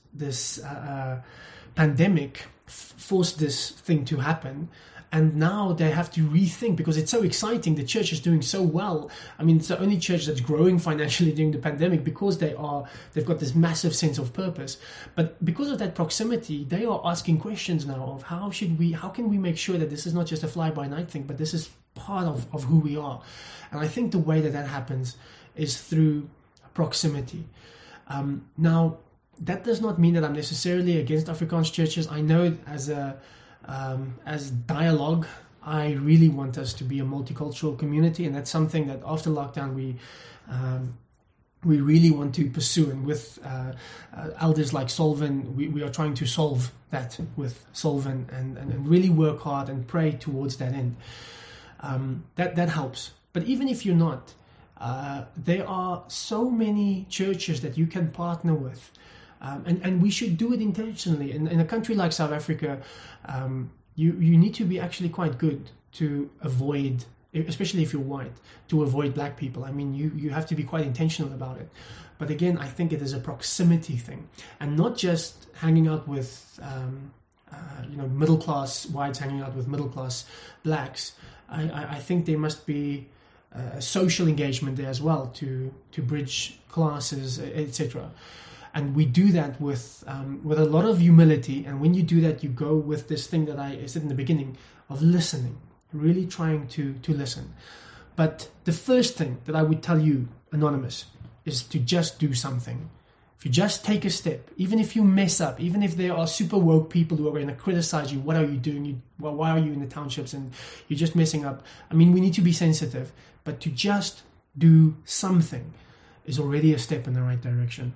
pandemic forced this thing to happen. And now they have to rethink, because it's so exciting. The church is doing so well. I mean, it's the only church that's growing financially during the pandemic, because they've got this massive sense of purpose. But because of that proximity, they are asking questions now of how can we make sure that this is not just a fly-by-night thing, but this is part of who we are. And I think the way that happens is through proximity. Now, that does not mean that I'm necessarily against Afrikaans churches. I know as dialogue, I really want us to be a multicultural community, and that's something that after lockdown we really want to pursue. And with elders like Solvin, we are trying to solve that with Solvin, and really work hard and pray towards that end. That helps. But even if you're not, there are so many churches that you can partner with. And we should do it intentionally. In a country like South Africa, you need to be actually quite good to avoid, especially if you're white, to avoid black people. I mean, you have to be quite intentional about it. But again, I think it is a proximity thing, and not just hanging out with middle-class whites hanging out with middle-class blacks. I think there must be social engagement there as well to bridge classes, etc. And we do that with a lot of humility. And when you do that, you go with this thing that I said in the beginning of listening, really trying to listen. But the first thing that I would tell you, Anonymous, is to just do something. If you just take a step, even if you mess up, even if there are super woke people who are going to criticize you, what are you doing? Why are you in the townships and you're just messing up? I mean, we need to be sensitive, but to just do something is already a step in the right direction.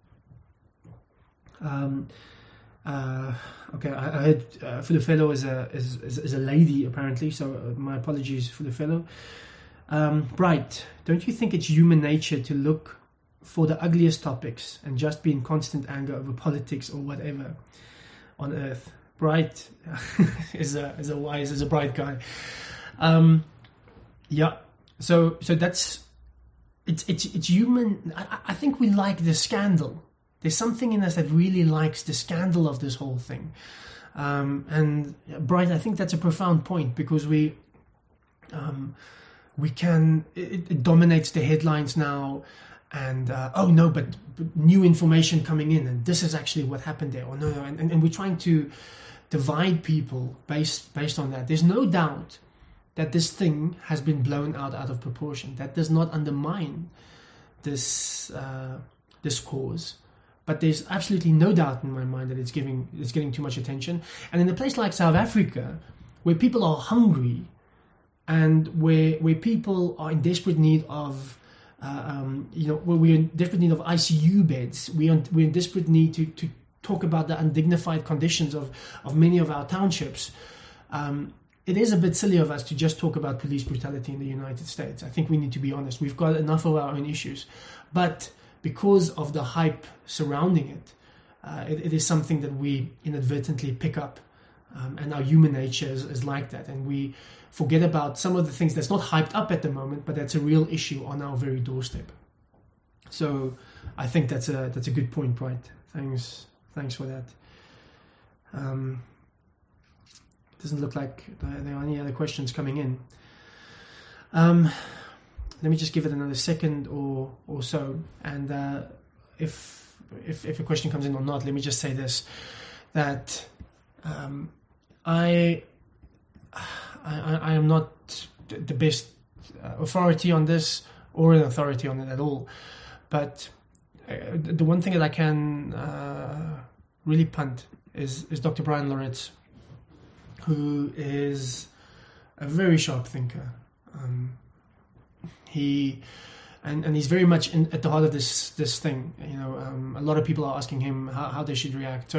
Okay, I heard Fulufelo is a lady apparently, so my apologies, Fulufelo. Bright, don't you think it's human nature to look for the ugliest topics and just be in constant anger over politics or whatever on earth? Bright is a bright guy. Yeah, so that's it's human. I think we like the scandal. There's something in us that really likes the scandal of this whole thing. And Bright, I think that's a profound point, because it dominates the headlines now. And but new information coming in, and this is actually what happened there. Or no, and we're trying to divide people based on that. There's no doubt that this thing has been blown out of proportion. That does not undermine this cause. But there's absolutely no doubt in my mind that it's getting too much attention. And in a place like South Africa, where people are hungry, and where people are in desperate need of, where we're in desperate need of ICU beds, we're in desperate need to talk about the undignified conditions of many of our townships. It is a bit silly of us to just talk about police brutality in the United States. I think we need to be honest. We've got enough of our own issues. But because of the hype surrounding it, it is something that we inadvertently pick up. And our human nature is like that. And we forget about some of the things that's not hyped up at the moment, but that's a real issue on our very doorstep. So I think that's a good point, Bright. Thanks for that. Doesn't look like there are any other questions coming in. Let me just give it another second or so, and if a question comes in or not, let me just say this: that I am not the best authority on this, or an authority on it at all. But the one thing that I can really punt is Dr. Brian Loritz, who is a very sharp thinker. He and he's very much at the heart of this thing. A lot of people are asking him how they should react.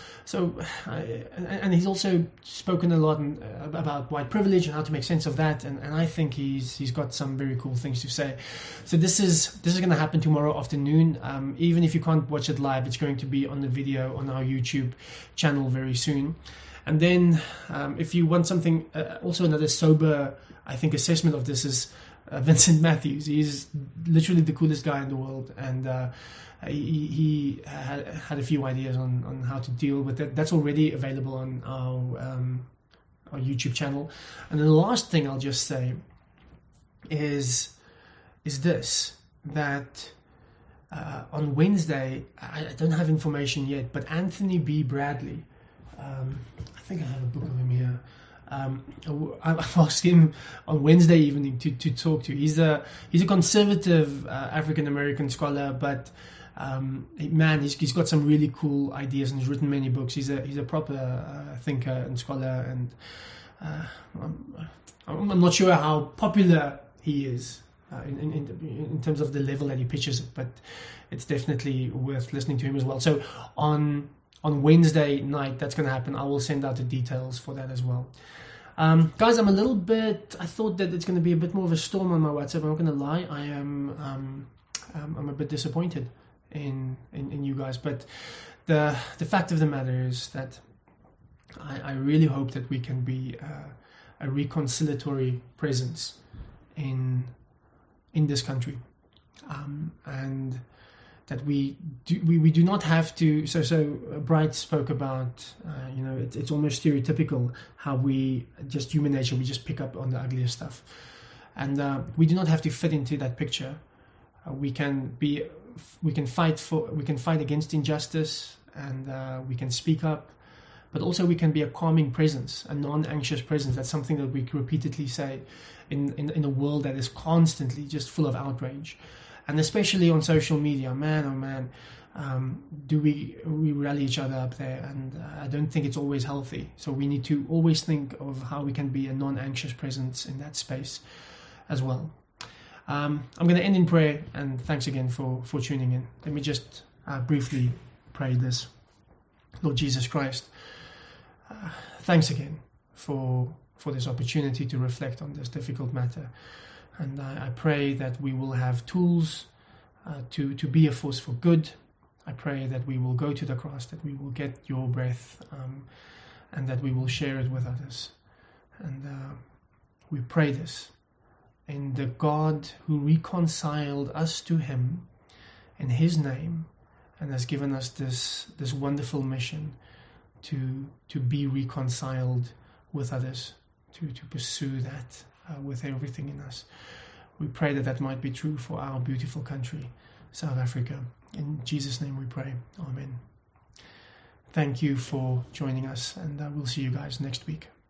And he's also spoken a lot about white privilege and how to make sense of that. And I think he's got some very cool things to say. So this is going to happen tomorrow afternoon. Even if you can't watch it live, it's going to be on the video on our YouTube channel very soon. And then if you want something, also another sober, I think, assessment of this is Vincent Matthews. He's literally the coolest guy in the world, and he had a few ideas on how to deal with it. That's already available on our YouTube channel. And then the last thing I'll just say is this, that on Wednesday, I don't have information yet, but Anthony B. Bradley, I think I have a book of him here. I've asked him on Wednesday evening to talk to. He's a conservative African American scholar, but man, he's got some really cool ideas and he's written many books. He's a proper thinker and scholar, and I'm not sure how popular he is in terms of the level that he pitches it, but it's definitely worth listening to him as well. So on Wednesday night, that's going to happen. I will send out the details for that as well. Guys, I thought that it's going to be a bit more of a storm on my WhatsApp. I'm not going to lie. I'm a bit disappointed in you guys. But the fact of the matter is that I really hope that we can be a reconciliatory presence in this country. And that we do not have to. So Bright spoke about it's almost stereotypical how we just human nature, we just pick up on the ugliest stuff, and we do not have to fit into that picture. We can fight against injustice, and we can speak up, but also we can be a calming presence, a non-anxious presence. That's something that we repeatedly say in a world that is constantly just full of outrage. And especially on social media, man, oh man, do we rally each other up there? And I don't think it's always healthy. So we need to always think of how we can be a non-anxious presence in that space as well. I'm going to end in prayer, and thanks again for tuning in. Let me just briefly pray this. Lord Jesus Christ, thanks again for this opportunity to reflect on this difficult matter. And I pray that we will have tools to be a force for good. I pray that we will go to the cross, that we will get your breath, and that we will share it with others. And we pray this in the God who reconciled us to him in his name, and has given us this wonderful mission to be reconciled with others, to pursue that with everything in us. We pray that might be true for our beautiful country, South Africa. In Jesus' name we pray. Amen. Thank you for joining us, and we'll see you guys next week.